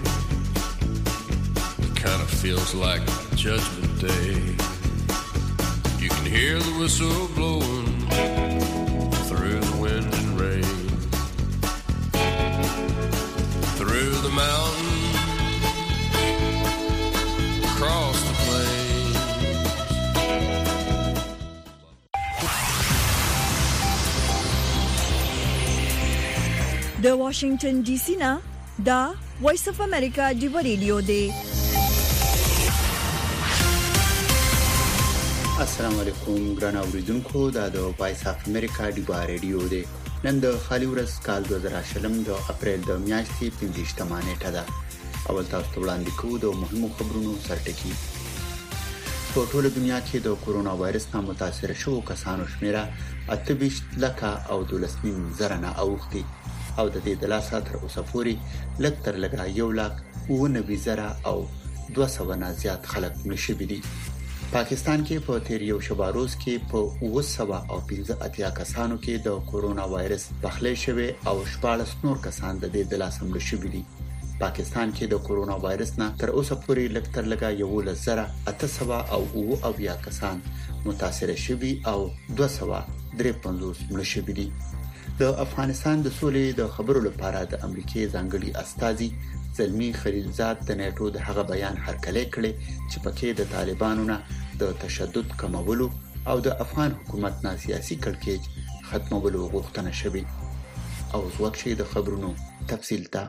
It kind of feels like Judgment Day. You can hear the whistle blowing through the wind and rain, through the mountains, across the plains. د واشنگټن ډي سي نه دا وایس اف امریکا دی ریډیو دی. السلام علیکم ګران اوریدونکو، دا د وایس اف امریکا دی ریډیو دی. نن د خالي ورځ کال دوه زره شلم د اپریل د میاشتې پنځه نیټه ده. اول تاسو ته وړاندې کوو د مهمو خبرونو سرټکی. په ټوله دنیا کې د کورونا وایرس نه متاثر شوو کسانو شمیره اته ویشت لکه او دولس نیم زره نه اوښتي او د دې د لاسه تر اوسه پورې لږ تر لږه یو لک اوه نوي زره او دوه سوه نه زیات خلک مړه شوي دي. پاکستان کې په تیر یو شبه روز کې په اوه سوه او پنځه اتیا کسانو کې د کورونا وایرس پخلی شوی او شپاړس نور کسان د دې د لاسه مړه شوي دي. پاکستان کې د کورونا وایرس نه تر اوسه پورې لږ تر لږه یو لس زره اته سوه او اوه اویا کسان متاثر شوي او دوه سوه درې پنځوس مړه شوي دي. د افغانستان د سولې د خبرو لپاره د امریکای ځانګړي استازي زلمی خلیلزاد د نیټو د هغه بیان هرکلی کړي چې پکې د طالبانو نه د تشدد کمولو او د افغان حکومت نه سیاسي کړکېچ ختمولو غوښتنه شوې. او ځوکشي د خبرونو تفصیل ته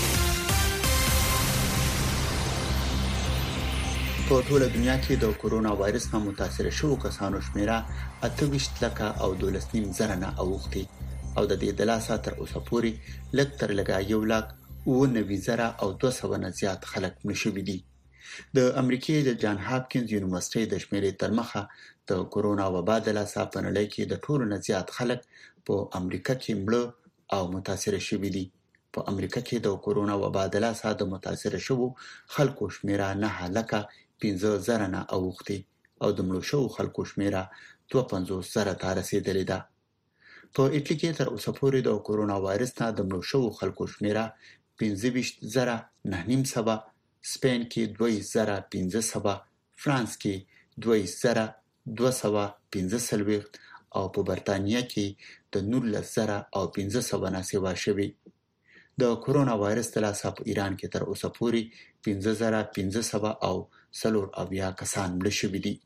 په ټوله دنیا کې د کورونا وایرس نه متاثر شوو کسانو شمیره اته ویشت لکه او دولس نیم زره نه اوښتي او د دې د لاسه تر اوسه پورې لږ تر لږه یو لک اوه نوي زره او دوه سوه نه زیات خلک مړه شوي دي. د امریکای د جان هاپکینز یونیورسيټي د شمیرې تر مخه د کورونا وبا د لاسه په نړۍ کې د ټولو نه زیات خلک په امریکا کې مړه او متاثر شوي دي. په امریکا کې د کورونا وبا د لاسه د متاثر شوو خلکو شمیره نه لکه پنځه زره نه اوښتي او د مړو شوو خلکو شمیره دوه پنځوس زره ته رسیدلې ده. په ایټلی کې تر اوسه پورې د کورونا وایرس نه د مړو شوو خلکو شمیره پنځه ویشت زره نه نیم سوه، سپین کې دوه زره پنځه سوه، فرانس کې دوه زره دوه سوه پنځه څلوېښت او په برتانیا کې د نولس زره او پنځه سوه نه سیوا شوي. د کورونا وایرس د لاسه په ایران کې تر اوسه پورې پنځه زره پنځه سوه او څلور اویا کسان مړه شوي دي.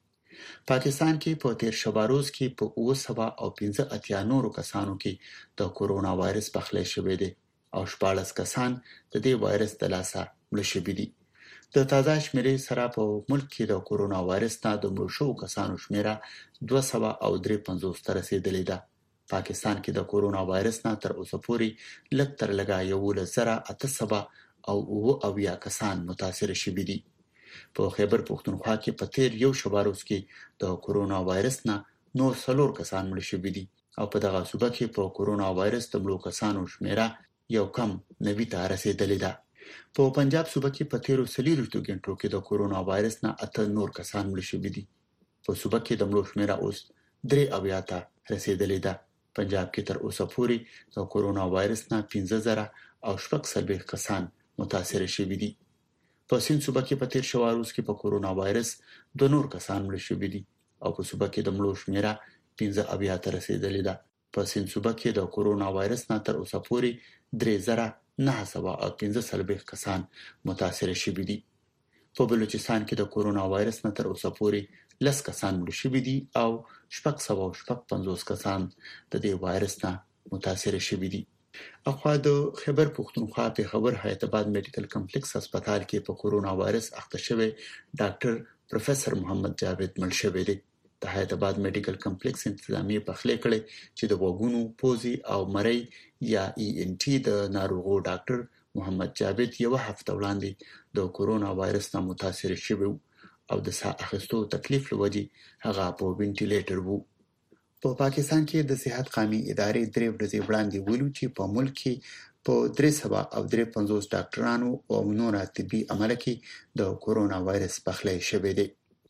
پاکستان کې په تیر شبه روز کې په اوه سوه او پنځه اتیا نورو کسانو کې د کورونا وایرس پخلی شوی دی او شپاړس کسان د دې وایرس د لاسه مړه شوي دي. د تازه شمیرې سره په ملک کې د کورونا وایرس نه د مړو شوو کسانو شمیره دوه سوه او درې پنځوس ته رسیدلې ده. پاکستان کې د کورونا وایرس نه تر اوسه پورې لږ تر لږه یولس زره اته سوه او اوه اویا کسان متاثر شوي دي. په خیبر پښتونخوا کې په تیر یو شبه روز کې د کورونا وایرس نه نور څلور کسان مړه شوي دي او په دغه صوبه کې په کورونا وایرس د مړو کسانو شمیره یو کم نوي ته رسیدلې ده. په پنجاب صوبه کې په تیرو څلوېښتو غنټو کې د کورونا وایرس نه اته نور کسان مړه شوي دي. په صوبه کې د مړو شمیره اوس درې اویا ته رسیدلې ده. پنجاب کې تر اوسه پورې د کورونا وایرس نه پنځه زره او شپږ څلوېښت کسان متاثر شوي دي. په سین صوبه کې په تیر شوه روز کې په کورونا وایرس دوه نور کسان مړه شوي دي او په صوبه کې د مړو شمیره پنځه اویا ته رسیدلې ده. په سین صوبه کې د کورونا وایرس نه تر اوسه پورې درې زره نه سوه او پنځه څلوېښت کسان متاثر شوي دي. په بلوچستان کې د کورونا وایرس نه تر اوسه پورې لس کسان مړه شوي دي او شپږ سوه او شپږ پنځوس کسان د دې وایرس نه متاثر شوي دي. اخوا د خیبر پښتونخوا په خبر حیات آباد میډیکل کمپلیکس هسپتال کې په کورونا وایرس اخته شوی ډاکټر پروفیسور محمد جاوید مړ شوی دی. د حیات آباد میډیکل کمپلیکس انتظامی پخلی کړي چې د وګونو پوزي او مری یا ای ان ټي د ناروغو ډاکټر محمد جاوید یو هفته وړاندې د کورونا وایرس نه متاثر شوی او د ساه اخیستو تکلیف لوجي هغه په وینټیلیټر وو. په پاکستان کې د صحت قومي ادارې درې ورځې وړاندې ویلو چې په ملک کې په درې سوه او درې پنځوس ډاکټرانو او نور طبي عمله کې د کورونا وایرس پخلی شوی دی.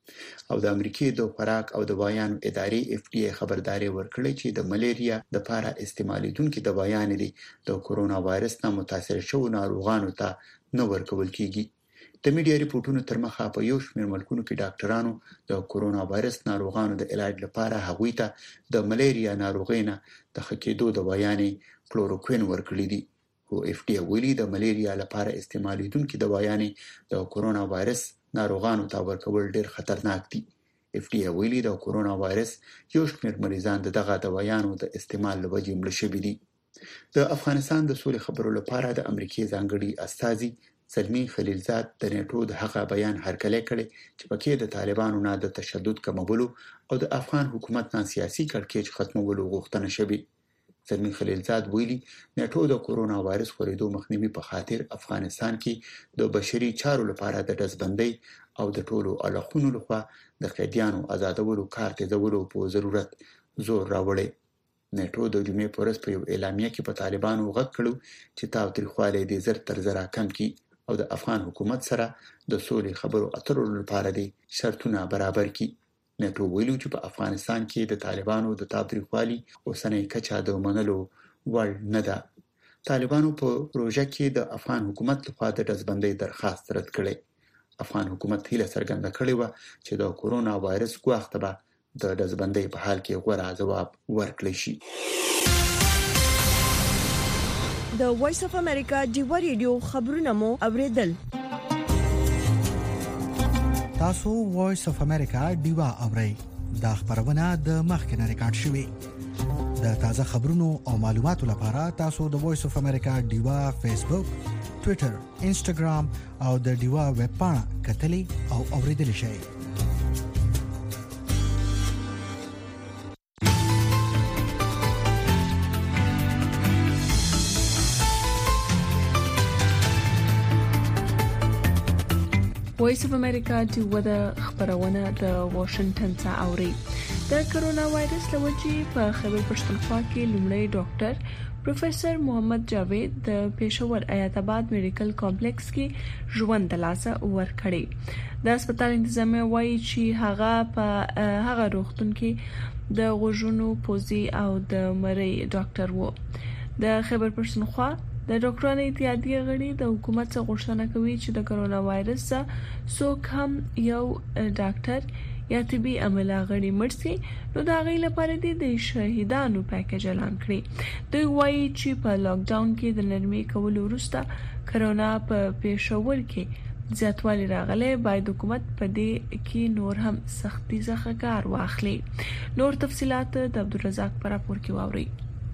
او د امریکای د خوراک او دوايانو ادارې اف ډي ای خبرداري ورکړې چې د ملیریا د لپاره استعمالېدونکو دوايان دي د کورونا وایرس نه متاثر شوو ناروغانو ته نه ورکول کیږي. د میډیا ریپورتونو تر مخه په یو شمېر ملکونو کې ډاکټرانو د کورونا وایرس ناروغانو د علاج لپاره هغوی ته د ملیریا ناروغۍ نه د خکېدو دوايان کلوروکوین ورکړي دي. او اف ډي ای ویلي د ملیریا لپاره استعمالېدونکو دوايان د کورونا وایرس ناروغانو ته ورکول ډېر خطرناک دي. اف ډي ای ویلي د کورونا وایرس یو شمېر مریضان دغه دوايانو د استعمال لوجې مړه شوي دي. د افغانستان د سولې خبرو لپاره د امریکای ځانګړي استازي زلمی خلیلزاد د نیټو د هغه بیان هرکلی کړی چې پکې د طالبانو نه د تشدد کمولو او د افغان حکومت نه سیاسي کړکېچ ختمولو غوښتنه شوې. زلمی خلیلزاد ویلي نیټو د کورونا وایرس خورېدو مخنیوي په خاطر افغانستان کې د بشري چارو لپاره د ډزبندۍ او د ټولو اړخونو لخوا د قیدیانو آزادولو کار تیزولو په ضرورت زور راوړی. نیټو د جمعې په ورځ په یو اعلامیه کې په طالبانو غږ کړو چې تاوتریخوالی دې زر تر زره کم کړي او د افغان حکومت سره د سولې خبرو اترو لپاره دې شرطونه برابر کړي. نیټو ویلو چې په افغانستان کې د طالبانو د تاوتریخوالي اوسنۍ کچه د منلو وړ نه ده. طالبانو په پروژه کې د افغان حکومت لخوا د ډزبندۍ درخواست رد کړی. افغان حکومت هیله څرګنده کړې وه چې د کورونا وایرس ګواښ ته به د ډزبندۍ په حال کې غوره جواب ورکړی شي. د وایس اف امریکا ډیوا ریډیو خبرونه مو اوریدل. تاسو وایس اف امریکا ډیوا اورئ. دا خبرونه د مخکنه ریکارډ شوې. د تازه خبرونو او معلوماتو لپاره تاسو د وایس اف امریکا ډیوا فیسبوک، ټوئیټر، انسټاګرام او د ډیوا ویب پاڼه کتلې او اوریدل شئ. وایس اف امریکا ډیوا د خبرونه د واشنگټن څخه اوري. د کرونا وایرس لوجې په خیبر پښتونخوا کې لومړی ډاکټر پروفیسور محمد جاوید د پېښور ایت آباد میډیکل کمپلیکس کې ژوند ترلاسه ورکړي. د هسپتال انتظامیه وایي چې هغه په هغه روغتون کې د غوږونو پوزي او د مرۍ ډاکټر وو. د خیبر پښتونخوا د ډاکټرانو اتحادیه غړي د حکومت څخه غوښتنه کوي چې د کرونا وایرس څخه څوک هم یو ډاکټر یا طبي عمله غړي مرسي نو دا غي لپاره د شهیدانو پیکیج اعلان کړی. دوی وایي چې په لاک ډاون کې د نرمي کولو وروسته کرونا په پېښور کې زیاتوالی راغلی، باید حکومت په دې کې نور هم سختي څخه کار واخلي. نور تفصيلات د عبدالرزاق پر راپور کې واوري.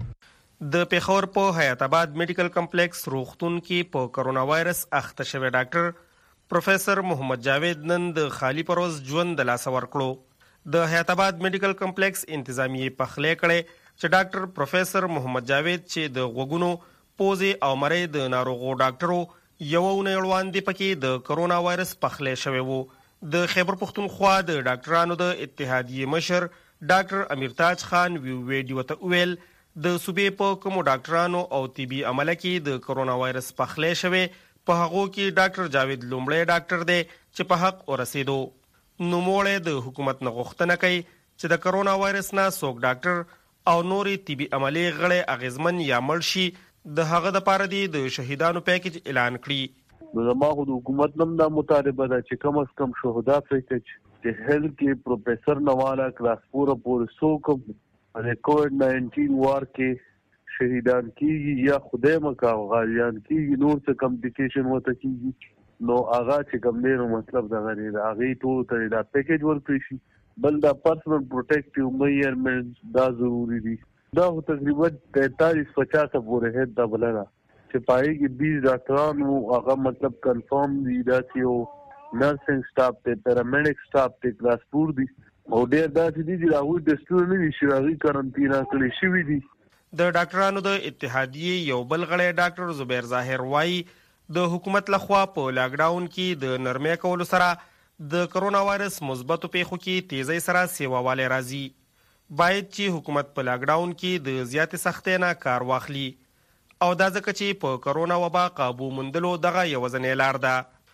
د پېښور په حیات آباد میډیکل کمپلیکس روغتون کې په کرونا وایرس اخته شوی ډاکټر پروفیسور محمد جاوید نن د خالی پروز ژوند د لاس ورکړو. د حیات آباد میډیکل کمپلیکس انتظامیه په خله کړي چې ډاکټر پروفیسور محمد جاوید چې د غوګونو پوزي او مرۍ د ناروغو ډاکټرو یو نه وړاندې پکې د کرونا وایرس په خله شوی وو. د خیبر پښتونخوا د ډاکټرانو د اتحادیه مشر ډاکټر امیرتاج خان وی ویډیو ته ویل د صوبې په کومو ډاکټرانو او طبي عمله کې د کرونا وایرس په خله شوی په هغه کې ډاکټر جاوید لومړی ډاکټر دی چې په حق ورسېدو. نو موړې د حکومت نه غوښتنه کوي چې د کرونا وایرس نه څوک ډاکټر او نورې طبي عملي غړي اغیزمن یا مړ شي د هغه د پاره دی د شهیدانو پیکیج اعلان کړی. نو زموږ د حکومت نم دا مطالبه ده چې کم از کم شهدا پیکیج چې هل کې پروفیسور نوالا کلاس پورا پورا سو کوم د کووډ ناینټین وار کې شهیدان کیږي یا خدای مکا غالیان کیږي نور څه کمپلیکیشن وته کیږي نو هغه چې کوم دی نو مطلب دا غني دا هغه ټول ته دا پیکیج ورکړي شي. بل دا پرسنل پروټیکټیو میجرمنټس دا ضروری دي. دا تقریبا پینتالیس پچاس پورې هډ دا بلنه چې پای کې بیس ډاکټرانو هغه مطلب کنفرم دي دا چې نرسنګ سټاف ته پیرامډیک سټاف ته کلاس پور دي او ډیر داسې دي چې هغوی د ستونزو نه شي راغلي کارنټینا کړي شوي دي. د ډاکټرانو د اتحادیې یو بل غړی ډاکټر زبیر ظاهر وایي د حکومت لخوا په لاک ډاون کې د نرمۍ کولو سره د کرونا وایرس مثبتو پیښو کې تیزی سره سیواوالی راځي. باید چې حکومت په لاک ډاون کې د زیاتې سختۍ نه کار واخلي او دا ځکه چې په کرونا وبا قابو موندلو دغه یوازینۍ لار ده.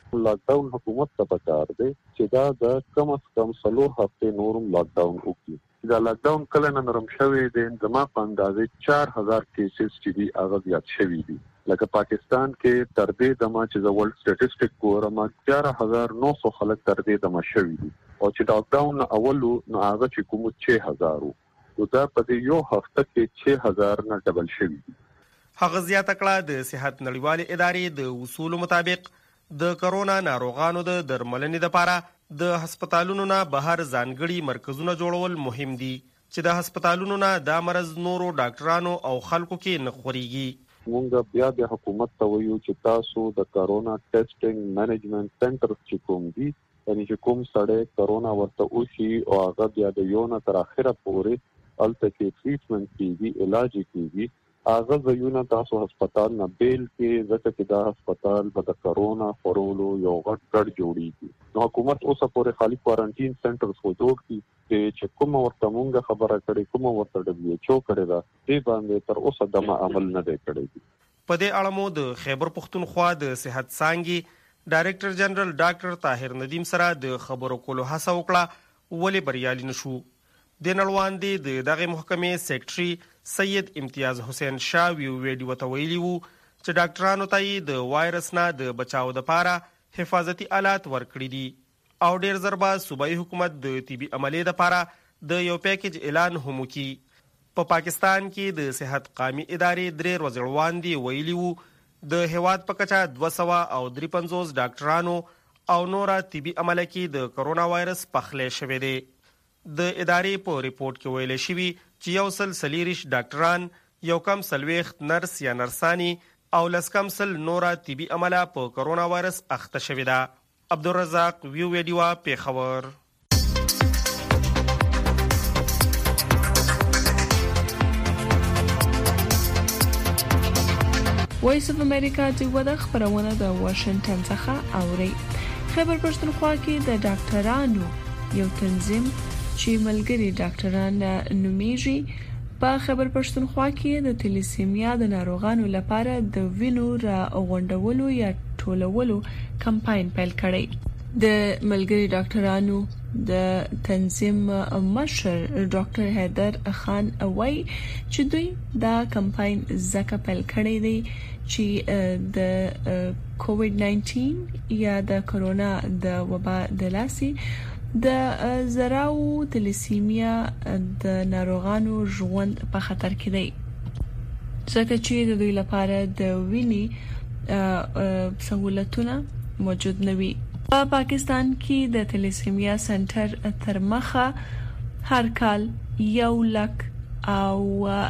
لاک ډاون حکومت ته پکار دی چې دا د کم از کم څلور هفته نورم لاک ډاون وکړي. دا لاک ډاون کله نه نرم شوی دی زما په اندازې چار هزار کیسز چې دي هغه زیات شوي دي. لکه پاکستان کې تر دې دمه چې د ورلد سټټیسټیک ګورم چار هزار نو سو خلک تر دې دمه شوي دي او چې لاک ډاون اولو نو هغه چې کوم شش هزار وو دا په دې یو هفته کې شش هزار نه ډبل شوي دي. هغه زیاته کړه د صحت نړیوالې ادارې د اصول مطابق د کرونا ناروغانو د درملنې لپاره د هسپتالونو نه بهر ځانګړي مرکزونه جوړول مهم دي چې د هسپتالونو نه د مرز نورو ډاکټرانو او خلکو کې نه خوريږي. مونږ بیا د حکومت ته وایو چې تاسو د کرونا ټیسټینګ مینجمنت سنټر چې کوم دي یعنی چې کوم سړی کرونا ورته وشي او هغه بیا د یو نه تر اخره پورې الته کې ټریټمنټ کیږي علاج کیږي هغه ځایونه تاسو هسپتال نه بیل کې ځکه چې دا هسپتال په د کرونا خورولو یو غټ ګډ جوړیږي. نو حکومت اوسه پورې خالی کوارانتین سنټرز خو جوړ کړي چې کوم ورته مونږه خبره کړي کوم ورته دبليو ایچ او کړي دا دې باندې تر اوسه دمه عمل نه دی کړی. په دې اړه مو د خیبر پښتونخوا د صحت څانګې ډایریکټر جنرال ډاکټر طاهر ندیم سره د خبرو کولو هڅه وکړه ولې بریالي نشو. د نړواندې د دغه محکمې سیکریټري سید امتیاز حسین شاه وی ویډیو ته ویلي وو چې ډاکټرانو ته د وایرس نه د بچاو لپاره حفاظتي آلات ورکړي دي او ډیر ضربه صوبایي حکومت د طبي عملیې لپاره د یو پیکیج اعلان هم وکړي. په پاکستان کې د صحت قامي ادارې درې ورځې وړاندې ویلي وو د هیواد په کچه دوه سوه او درې پنځوس ډاکټرانو او نورا طبي عمله کې د کرونا وایرس پخلی شوی دی. د ادارې په ریپورت کې ویل شوی چې یو سل سلیریش ډاکټران یو کم سلويخت نرس یا نرسانی او لس کم سل نورا طبي عمله په کرونا وایرس اخته شوی ده. عبدالرزاق ویو ویډیو پیښور. وایس اف امریکا د وده خبرونه د واشنگټن څخه اوري. خیبر پښتونخوا کې د ډاکټرانو یو تنظیم چې ملګری ډاکټران نومیږي په خیبر پښتونخوا کې د تلیسیمیا د ناروغانو لپاره د وینو را غونډولو یا ټولولو کمپاین پیل کړی. د ملګری ډاکټرانو د تنظیم مشر ډاکټر حیدر خان وایي چې دوی دا کمپاین ځکه پیل کړی دی چې د کووډ ناینټین یا د کرونا د وبا د لاسي د زراو تلیسیمیا د ناروغانو ژوند په خطر کې دی ځکه چې د دوی لپاره د وینې سہولتونه موجود نه وي. په پاکستان کې د تلیسیمیا سنټر تر مخه هر کال یو لک او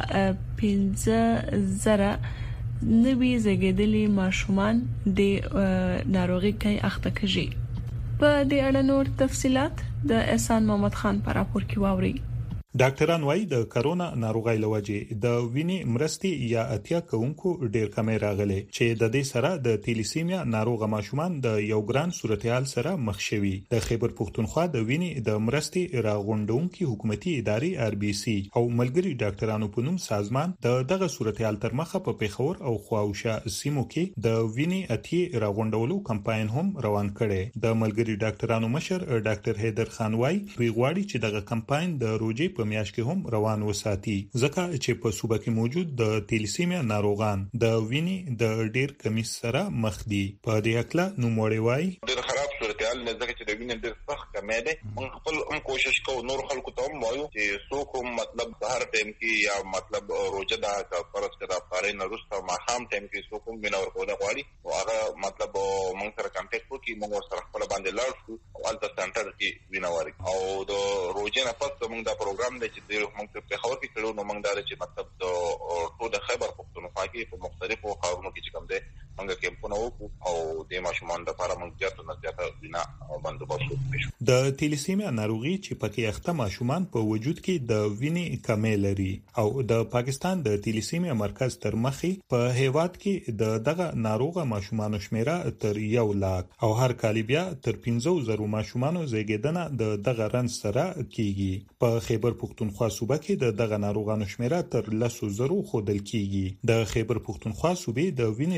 پنځه زره نوي زیږیدلي ماشومان د ناروغي کې اخته کیږي. په دې اړه نور تفصيلات د احسان محمد خان په راپور کې واوري. ډاکټران وايي د کرونا ناروغي لوجې د وینې مرستې یا اتیا کوونکو ډېر کمی راغلي چې د دې سره د تلیسیمیا ناروغ ماشومان د یو ګران صورتحال سره مخ شوي. د خیبر پښتونخوا د وینې د مرستې راغونډونکو حکومتي ادارې آر بي سي او ملګری ډاکټرانو په نوم سازمان د دغه صورتحال تر مخه په پیښور او خواوشا سیمو کې د وینې اتیا راغونډولو کمپاین هم روان کړي. د ملګری ډاکټرانو مشر ډاکټر حیدر خان وايي وی غواړي چې دغه کمپاین د روزي په میاشت کې هم روان وساتي ځکه چې په صوبه کې موجود د تلیسیمیا ناروغان د وینې د ډیر کمی سره مخ دي. په دې اکلا نو موړی وای ډیر خراب صورتحال ځکه چې د وینې ډیر سخت کمی ده. موږ خپل هم کوشش کوو نور خلکو ته هم وایو چې څوک هم مطلب هر ټیم کې یا مطلب روزه دا فرض کړه افطار نه وروسته ماښام ټیم کې څوک هم وینور کوله غواړي او هغه مطلب موږ سره کانټیکټ وکړي موږ سره خپل باندې لاړ شو او الته سنټر کې وینور او د روزه نه پس موږ دا پروګرام د چې د موږ په خبر کې کړو نو موږ دا چې مطلب د ټول د خیبر پښتونخوا کې په مختلفو ښارونو کې چې کوم ده موږ کیمپونه وکړو او د ماشومان لپاره موږ زیات نه زیات وینا بندوبست وکړو. د تلیسیمیا ناروغي چې پکې اخته ماشومان په وجود کې د وینې کمی لري او د پاکستان د تلیسیمیا مرکز تر مخې په هیواد کې د دغه ناروغه ماشومان شمیره تر یو لاک او هر کال بیا تر پنځه زره ماشومان زیږیدنه د دغه رنځ سره کیږي. په خیبر پښتونخوا صوبه کې د دغه ناروغانو شمیره تر لسو زرو خودل کیږي. د خیبر پښتونخوا صوبې د وینې د انتظام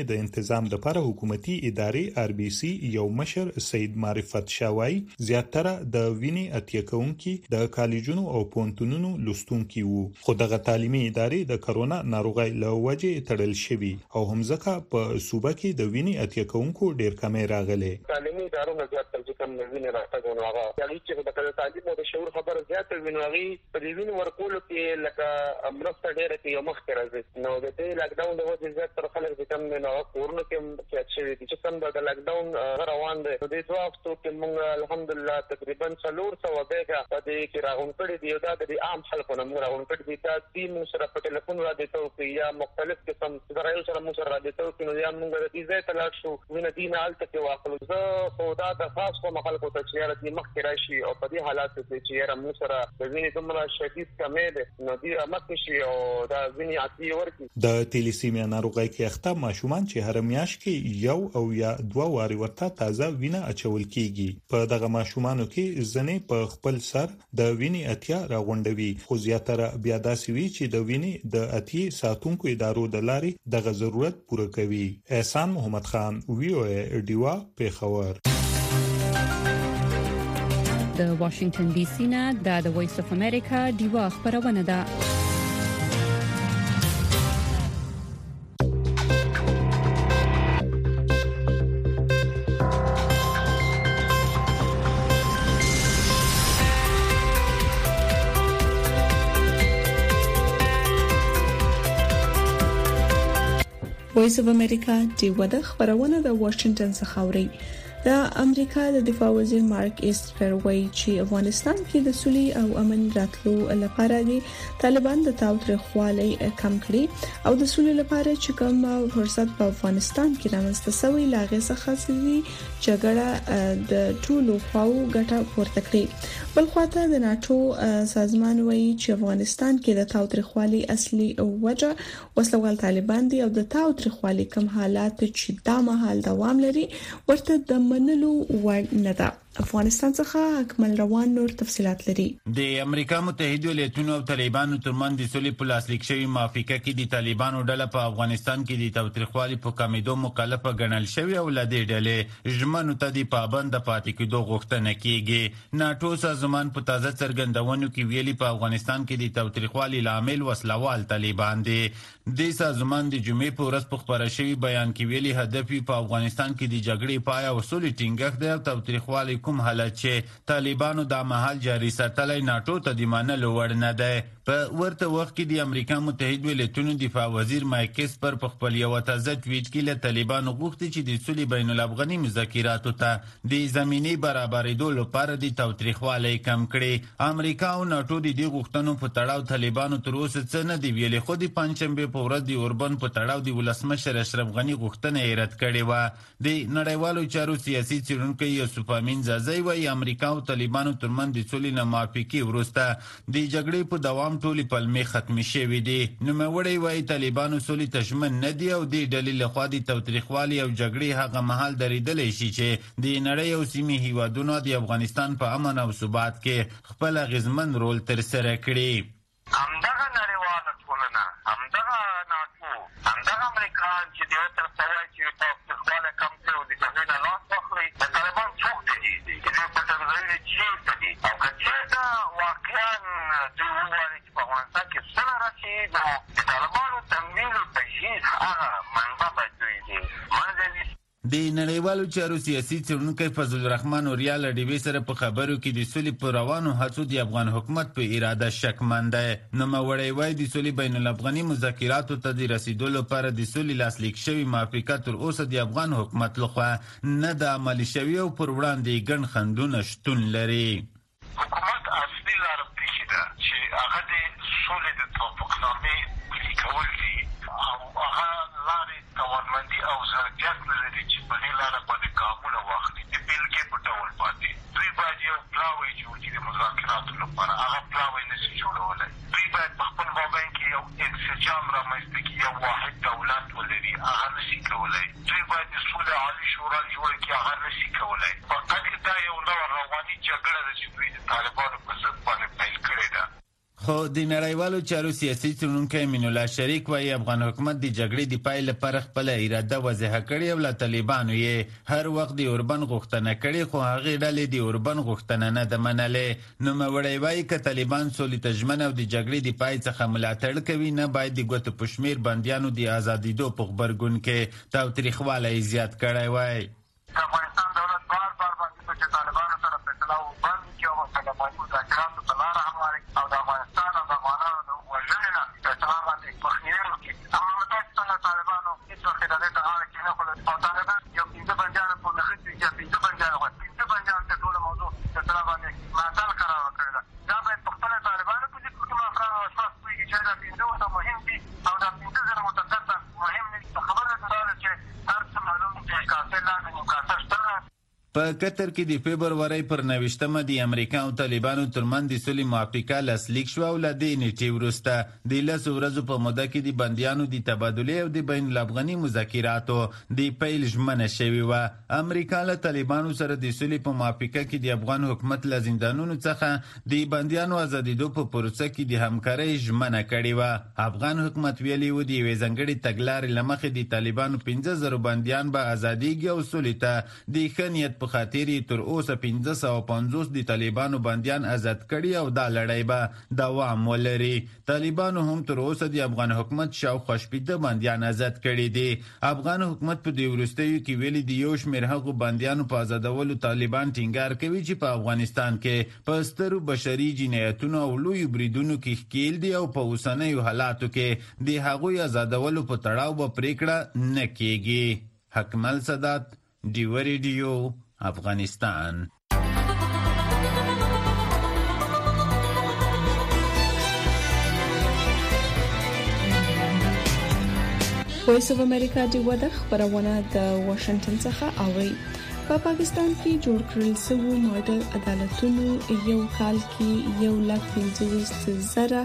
نظام د لپاره حکومتي ادارې آر بي سي یو مشر سید معرفت شاوای زیاتره د وینې اتیا کونکي د کالجونو او پونتونونو لستونکي وو خو دغه تعلیمي ادارې د کرونا ناروغۍ له وجې تړل شوي او همزکه په صوبه کې د وینې اتیا کونکو ډیر کمې راغلي تعلیمي ادارو نه زیات تر کوم وینې راځي نو هغه یعنی چې د تعلیم او د شعور خبره زیات وینوي په دې وینې ورکول کې لکه امرسته ډیره کې یو مخ راځي نو د دې لاک ډاون د وجې زیات تر خلک د کم نه کورونه کې چې شوی دي چې څنګه د لاک ډاون روان دي د دې دوه هفتو کې موږ الحمدلله تقریبا څلور سوه بیګه په دې کې راغون کړی دی دا د عام خلکو نه موږ راغون کړی دی دا د موږ سره په ټلیفون را دي ته یا مختلف قسم درایو سره موږ سره را دي ته نو یا موږ د دې ځای ته لاړ شو وینې دین حالت کې واخلو زه خو دا د خاص کوم خلکو ته چې راځي مخ کې راشي او په دې حالات کې چې موږ سره د وینې دومره شدید کمې ده نو دې امت شي او دا وینې عادي ورکی د تیلیسیمیا ناروغي کې اخته ماشومان چې هر میاش کې یو او یا دوه واري ورته تازه وینه اچول کیږي په دغه ماشومانو کې ځنې په خپل سر د وینې اتیا راغونډوي خو زیاتره بیا داسې وی چې د وینې د اتیا ساتونکو ادارو د لارې دغه ضرورت پوره کوي احسان محمد خان وی او ای ډیوا پیښور د واشنگټن ډي سي نه د وایس اف امریکا ډیوا خبرونه ده وایس اف امریکا ډیوا د خبرونه د واشنگټن څخه اوري د امریکا د دفاع وزیر مارک ایسپر وایي چې افغانستان کې د سولې او امن راتلو لپاره د طالبان د تاوتریخوالي کم کړي او د سولې لپاره چې کوم فرصت په افغانستان کې رامنځته شوی لاغه څخه سوي جګړه د ټولو خواو ګټه پورته کړي بل خواته د ناتو سازمان وایي چې افغانستان کې د تاوتریخوالي اصلي وجه وسلوال طالبان دي او د تاوتریخوالي کم حالات چې دا مهال دوام لري ورته د منلو وړ نه ده افغانستان څخه اکمل روان نور تفصيلات لري د امریکا متحده ایالاتونو او طالبانو ترمن د سولې په لاسلیک شوی موافقه کې د طالبانو ډله په افغانستان کې د تاوتریخوالي په کمیدو مکلفه ګڼل شوی او لدې ډلې ژمنو ته د پابند پاتې کېدو غوښتنه کیږي ناتو سازمان په تازه څرګندونو کې ویلي په افغانستان کې د تاوتریخوالي لامل وسلوال طالبان دي د سازمان د جمعې په ورځ په خبره شوی بیان کې ویلي هدف په افغانستان کې د جګړې پای او سولې ټینګښت د تاوتریخوالي کوم حالت چې طالبانو د محل جاري ساتلای ناتو ته د منلو وړ نه ده په ورته وخت کې د امریکا متحده ایالاتونو دفاع وزیر مایک ایسپر په خپل یو تازه ټویټ کې له طالبانو غوښتي چې د سولې بین الافغاني مذاکراتو ته د زمینی برابرېدو لپاره د تاوتریخوالي کم کړي امریکا او ناتو د دې غوښتنو په تړاو طالبانو تر اوسه څه نه دی ویلي خو د پنځشنبه په ورځ د اوربن په تړاو د ولسمشر اشرف غنی غوښتنه یې رد کړې و د نړیوالو چارو سیاسي څېړونکو یوسف امین زازی وايي امریکا او طالبانو ترمن د سولې نه موافقې وروسته د جګړې په دوام ټولې پلمې ختمې شوې دي نوموړی وايي طالبانو سولې ته ژمن نه دي او د ډلې لخوا د تاوتریخوالي او جګړې هغه مهال درېدلی شي چې د نړۍ او سیمې هیوادونو د افغانستان په امن او ثبات کې خپل اغیزمن رول ترسره کړي همدغه نړیواله ټولنه همدغه ناتو همدغه امریکایان چې د یو طرف ته وایي چې تاوتریخوالی کم کړي او د جګړې نه لاس واخلي د طالبان څوک دي چې دوی په تنظیمونه چیرته دي او که چېرته واقعا دوی وغواړي چې په افغانستان کې سوله راشي نو د طالبانو تمویل او تجهیز هغه منبع به دوی دي منځوي د نړیوالو چارو سیاسي څېړونکی فضل الرحمن اوریا له ډیوې سره په خبرو کې د سولې په روانو هڅو د افغان حکومت په اراده شکمن دی نوموړی وایي د سولې بین الافغاني مذاکراتو ته د رسیدو لپاره د سولې لاسلیک شوي موافقه تر اوسه د افغان حکومت لخوا نه ده عملي شوي او پر وړاندې ګڼ خنډونه شتون لري حکومت اصلي لاره پرېښې ده چې هغه د سولې د توافقنامې پلي کول دي او هغه لارې توانمندي او ظرفیت نه لري چې په دې لاره باندې ګامونه واخلي د بېلګې په ډول باندې دوی باید یو پلاوی جوړ کړي د مذاکراتو لپاره هغه پلاوی نه شي جوړولی دوی باید په خپل مابین کې یو انسجام رامنځته کړي یو واحد دولت ولري هغه نه شي کولی دوی باید د سولې عالي شورا جوړه کړي هغه نه شي کولی فقط دا یو نوع رواني جګړه ده چې دوی د طالبانو په ضد باندې پیل کړې ده خو د نړیوالو چارو سیاسي څېړونکی امین الله شریک وايي افغان حکومت د جګړې د پای لپاره خپله اراده واضحه کړې او له طالبانو یې هر وخت د اوربند غوښتنه کړې خو هغې ډلې د اوربند غوښتنه نه ده منلې. نوموړی وايي که طالبان سولې ته ژمن او د جګړې د پای څخه ملاتړ کوي نه باید د ګوتو په شمېر بندیانو د ازادېدو په غبرګون کې تاوتریخوالی زیات کړی وای. افغانستان دولت بار بار باندې چې طالبانو سره فیصله وبند کړي او طالباني مذاکراتو ته لاره همواري او د افغانستان او د افغانانو د وژنې نه اطلاع باندې مخنیوی وکړي. اما داسې څنګه طالبانو هېڅ وخت ادارې ته غاړه کېنښوده او طالبان یو پنځه بندیانو په نښتي چې پنځه بندیان غواړي پنځه بندیانو ته ټوله موضوع اطلاع باندې معطل قراره کړې ده. دا باید په خپله طالبانو په دې کوم افراد او اشخاص پوهېږي چې دا پنځه ورته مهم دي او دا پنځه زره متقطع مهم نه دي. خبره دا ده چې هر څه معلوم دي چې کاسې لاندې نیمکاسه شته. په قطر کې د فبرورۍ پر نویشتمه د امریکا او طالبانو ترمنځ د صلح موافقه لاسلیک شوه او له دې نیټې وروسته د لسو ورځو په موده کې د بندیانو د تبادلې او د بین الافغاني مذاکراتو د پیل ژمنه شوې وه. امریکا له طالبانو سره د صلح په موافقه کې د افغان حکومت له زندانونو څخه د بندیانو ازادېدو په پروسه کې د همکارۍ ژمنه کړې وه. افغان حکومت ویلي و د یوې ځانګړې تګلارې له مخې د طالبانو پنځه زره بندیان به ازادېږي او صلح ته د ښه نیت په خاطر تر اوسه پنځه سوه پنځوس د طالبانو بندیان آزاد کړي او دا لړۍ به دوام ولري. طالبانو هم تر اوسه د افغان حکومت شاوخوا شپېته بندیان آزاد کړي دي. افغان حکومت په دې وروستیو کې ویلي د یو شمېر هغو بندیانو په آزادولو طالبان ټینګار کوي چې په افغانستان کې په سترو بشري جنایتونو او لویو بریدونو کې ښکېل دي او په اوسنیو حالاتو کې د هغوی آزادولو په تړاو به پریکړه نه کیږي. حکمل سادات، ډیوه ریډیو، افغانستان. وایس اف امریکا د وده خبرونه د واشنگټن څخه اوري. په پاکستان کې جوړ کړل شوی ماډل عدالتونو یو کال کې یو لک پنځه زره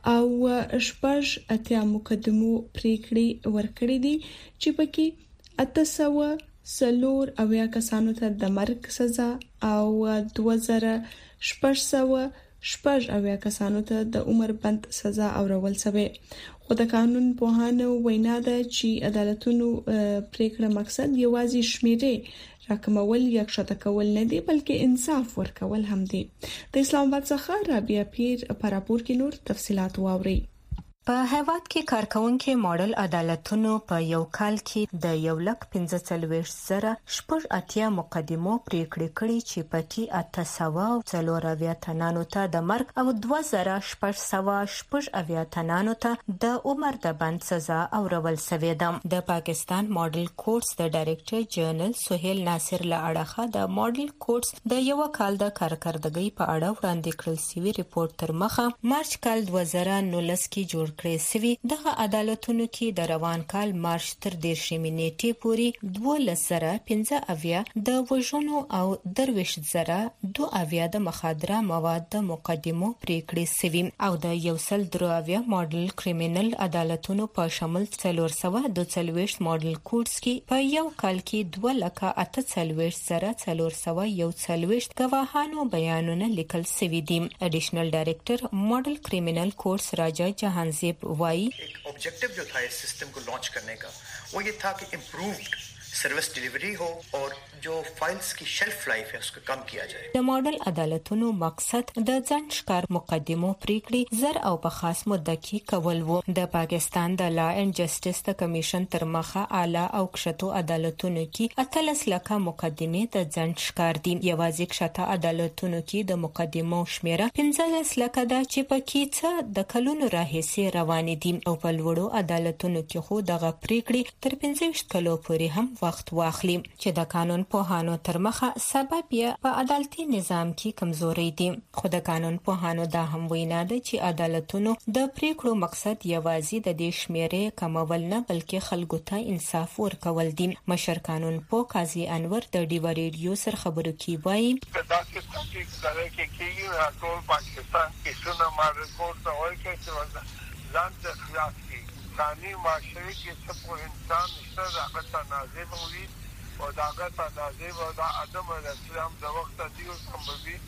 او شپږ اتیا مقدمو پریکړې ورکړې دي چې پکې اته سوه سلور اویا کسانو ته د مرګ سزا او دوه زره شپږ سوه شپږ اویا کسانو ته د عمر بند سزا اورول شوی. خو د قانون پوهانو وینا ده چې عدالتونو پریکړه مقصد یوازې شمیرې راکمول یا کښته کول نه دی بلکې انصاف ورکول هم دی. د اسلام آباد څخه رابعه پیر په راپور کې نور تفصيلات واوري. په هیواد کې کارکونکو ماډل عدالتونو په یو کال کې د یو لک پنځه څلوېښت زره شپږ اتیا مقدمو پریکړې کړې چې پکې اته سوه څلور اویا تنانو ته د مرګ او دوه زره شپږ سوه شپږ اویا تنانو ته د عمر د بند سزا اورول شوې ده. د پاکستان ماډل کورټس د ډایریکټر جنرال سہیل ناصر له اړخه د ماډل کورټس د یو کال د کارکردګۍ په اړه وړاندې کړل شوی ریپورت تر مخه مارچ کال دوه زره نولس کې جوړ کړی سوي. دغه عدالتونو کې د روان کال مارچ تر دیرشمې نیټې پورې دولس زره پنځه اویا د وژنو او درویشت زره دوه اویا د مخدره مواد د مقدمو پریکړې سوي او د یو سل درې اویا ماډل کریمینل عدالتونو په شمول څلور سوه دوه څلوېښت ماډل کورټس کې په یو کال کې دوه لکه اته څلوېښت زره څلور سوه یو څلوېښت گواهانو بیانونه لیکل سوي دي. اډیشنل ډایریکټر ماډل کریمینل کورټس راجا جهانزی वाई एक objective जो था इस सिस्टम को लॉन्च करने का वो ये था कि इम्प्रूव्ड सर्विस डिलीवरी हो और जो फाइल्स की शेल्फ लाइफ है उसको कम किया जाए. د ماډل عدالتونو مقصد د ځان ښکار مقدمو پریکړې زر او په خاص مدته کې کول وو. د پاکستان د لا اینڈ جسټس د کمیشن تر مخه اعلی او کښتو عدالتونو کې اتلس لکه مقدمې د ځان ښکار دي. یوازې کښته عدالتونو کې د مقدمو شمیره پنځلس لکه ده چې پکې څه د کلونو راهیسې روانې دي او په لوړو عدالتونو کې خو دغه پریکړې تر پنځه ویشت کلو پورې هم وخت واخلي چې د قانون پوهانو تر مخه سبب یې په عدالتي نظام کې کمزوري دي. خو د قانون پوهانو دا هم وینا ده چې عدالتونو د پریکړو مقصد یوازې د دې شمیرې کمول نه بلکې خلکو ته انصاف ورکول دي. مشر قانون پوه قاضي انور د ډیو ریډیو سره خبرو کې وایي دا چې تحقیق کوي چې ټول پاکستان کې څونه ماډل کورټ او کې چې ځان ته خلاص کی ثاني معاشري کې څه انسان نشته هغه تنازع وي او دا هغه تنازع او دا عدم الاسلام د وخت دی او سمبوي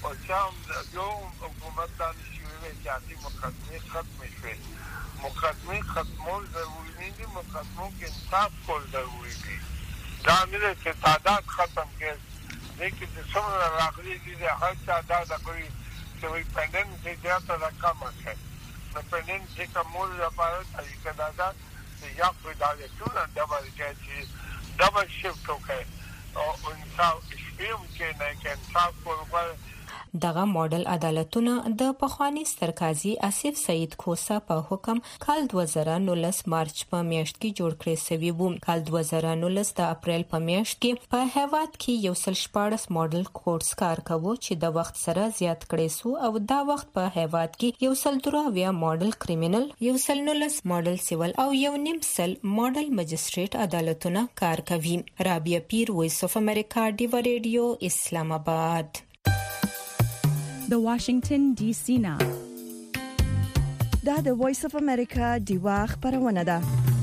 او شام یو حکومت د شویلې جاتي مقدمه ختم شوه مقدمه ختمول ضروري نه دي مقدمو کې انصاف کول ضروري دي دا نه چې تعداد ختم کړي لیکن د څومره راغلي دي هغه تعداد کوي چې وي پندن چې زیاته رقم ہے نو پندن چې کومول لپاره طریقه دا ده چې یا په دغه ټول ډبل کې ډبل شفت وکړي او انصاف شپږ کې نه کې انصاف کول دغه ماډل عدالتونه د پخوانی سرکازي آصف سعید کوسا په حکم کال دوه زره نولس مارچ په میاشت کې جوړ کړی شوی وو. کال دوه زره نولس د اپریل په میاشت کې په هیواد کې یو سل شپږ ماډل کورټس کار کوي چې د وخت سره زیات کړی سو او دا وخت په هیواد کې یو سل درویا ماډل کریمینل یو سل نولس ماډل سیول او یو نیم سل ماډل مجستریټ عدالتونه کار کوي. رابعه پیر، وایس اف امریکا، ډیوا ریډیو، اسلام آباد. د واشنگټن ډي سي نه دا د وایس اف امریکا ډیوا خبرونه ده.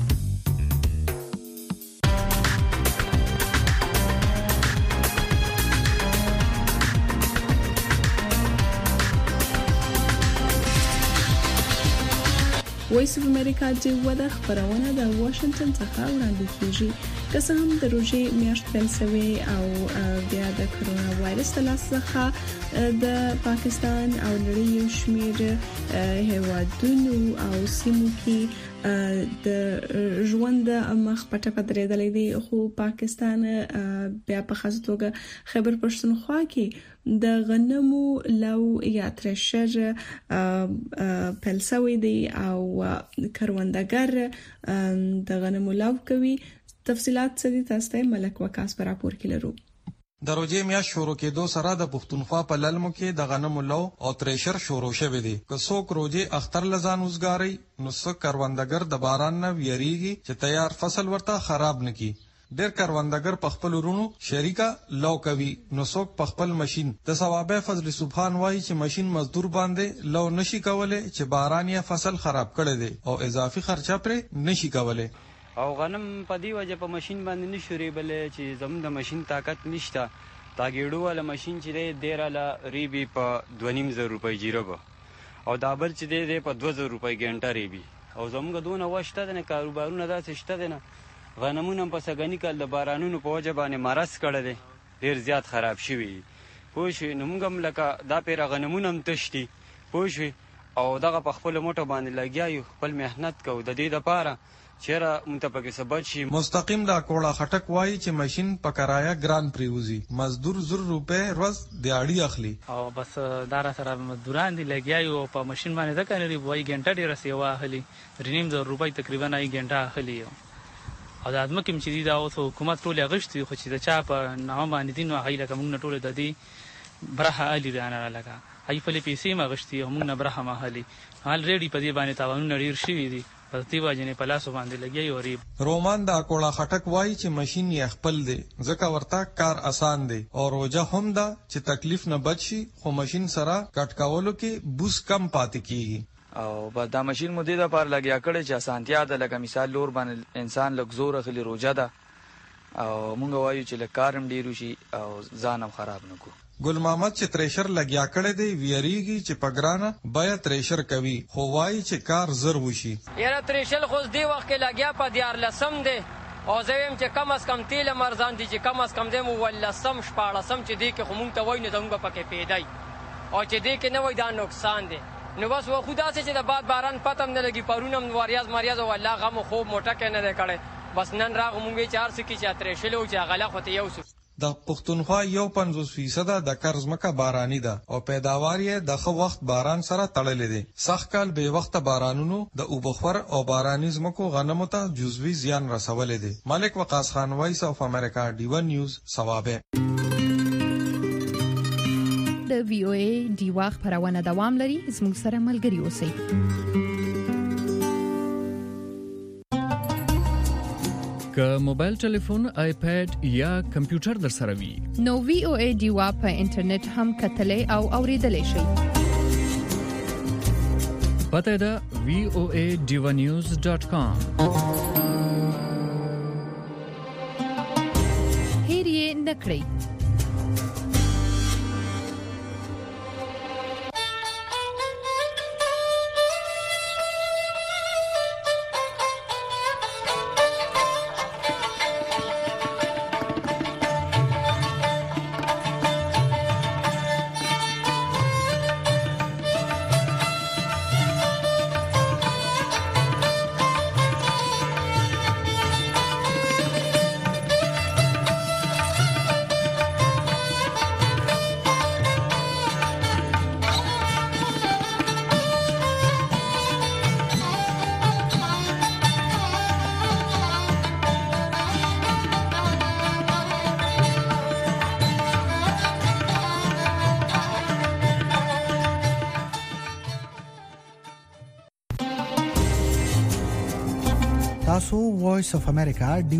وایس اف امریکا ډیوا د خبرونه د واشنگټن څخه وړاندې کیږي. که څه هم د روزي میاشت پیل شوی او بیا د کرونا وایرس څخه د پاکستان او نړۍ یو شمېر هیوادونو او سیمو کې د ژوند مخ پټه پدریدلې دي خو پاکستان بیا په خاص توګه خیبر پښتونخوا کې د غنمو لو یا ترشر پلسوي دي او کروندګر د غنمو لو کوي. تفصيلات څه دي تاسو ته ملک وکاس پر راپور کې لرو. د روزي میاشت شروع کېدو سره د پښتونخوا په للمو کې د غنمو لو او تریشر شروع شوه دي. که څوک روزي اختر لزان وزګاری نو څوک کروندګر د باران نه ویریږي چې تیار فصل ورته خراب نکي. ډېر کروندګر په خپل ورونو شریکا لو کوي نو څوک په خپل ماشين د ثوابه فضل سبحان وایي چې ماشين مزدور باندې لو نشي کوله چې باران یې فصل خراب کړي دي او اضافي خرچه پر نشي کوله. او غنم په دی وجه په ماشين باندې نشوري بلې چې زموږ د ماشين طاقت نشته. تاګېړو ولا ماشين چې دی ډیراله ریبي په دوه نیم زره روپۍ جیربه او دا بل چې دی په دوه زره روپۍ ګنټه ریبي او زموږ دونه وشته نه کاروبارونه داسې شته نه. غنمونه په سګنی کال د بارانونو په وجه باندې مرز کړه دي ډیر زیات خراب شوی. پوه شئ نو موږ هم لکه دا پیر غنمونه هم تشتي پوه شئ او دغه په خپل موټو باندې لګیایو خپل مهنت کوو د دې لپاره چیرې متپکې سبب شي. مستقیم دا کوړه خټک وایي چې ماشين په کرایا ګران پریوزي مزدور زر روپے روز دیاړي اخلي او بس دار سره مزدوران دي لګیایو په ماشين باندې ځکه لري وای ګنټه ډیر سیوا اخلي رینیم زر روپۍ تقریبا ای ګنټه اخلي او د ادم کوم چې دا اوس حکومت ټول غشتي خو چې دا چا په نامه باندې دین او هیله کوم ټول د دې برخه علي رانه لگا هی په پیسې ما غشتي هم نه برخه ما علي حال ریډي په دې باندې تاوانونه ډیر شي دي په دې واجنې په لاس باندې لګي او ری رومان دا کوړه خټک وایي چې ماشين یې خپل دی ځکه ورته کار آسان دی او روزه هم دا چې تکلیف نه بچي خو ماشين سره کټ کولو کې بوس کم پاتې کیږي او با دا ماشين مو دې د پر لګیا کړي چې اسانتیا ده لکه مثال لور باندې انسان لږ زور اخلي روزه ده او مونږ وایو چې لکارم ډیرو شي او ځانم خراب نکو. ګل محمد چې تریشر لګیا کړي دی ویریږي چې پګرانه بیا تریشر کوي خو وایي چې کار زر وشي. یاره تریشر خو دې وخت کې لګیا په دیار لسم دی او زویم چې کم از کم تیل مرزان دي چې کم از کم دې مو ولسم شپاړسم چې دې کې خو مونږ ته وای نه دغه پکې پیدای او چې دې کې نه وای دا نقصان دی نو بس و خدا سے چې د باد باران پتم نه لګي پرونم واریاز مریاز او الله غم خو موټه کې نه کړي بس نن راغ مونږه چار سکی چې اترې شلو چې غلا خو ته یو د پښتونخوا یو پنځوس فیصد د قرض مکه باراني ده او پیداوار یې د خو وخت باران سره تړلې دي. سخت کال به وخت بارانونو د اوبخور او باراني زمکو غنمو ته جزوي زیان رسولې دي. ملک وقاص خان وایس اف امریکا ډیوا نیوز ثوابه. د وی او ای ډیوا خبرونه دوام لري زموږ سره ملګري اوسئ. که موبایل ټلیفون آیپاد یا کمپیوټر در سره وي نو وی او ای ډیوا په انټرنیټ هم کتلې او اوریدلې شئ. پته ده وی او ای ډیوا نیوز ډاټ کام. هیر یې نکړئ. تاسو وایس اف امریکا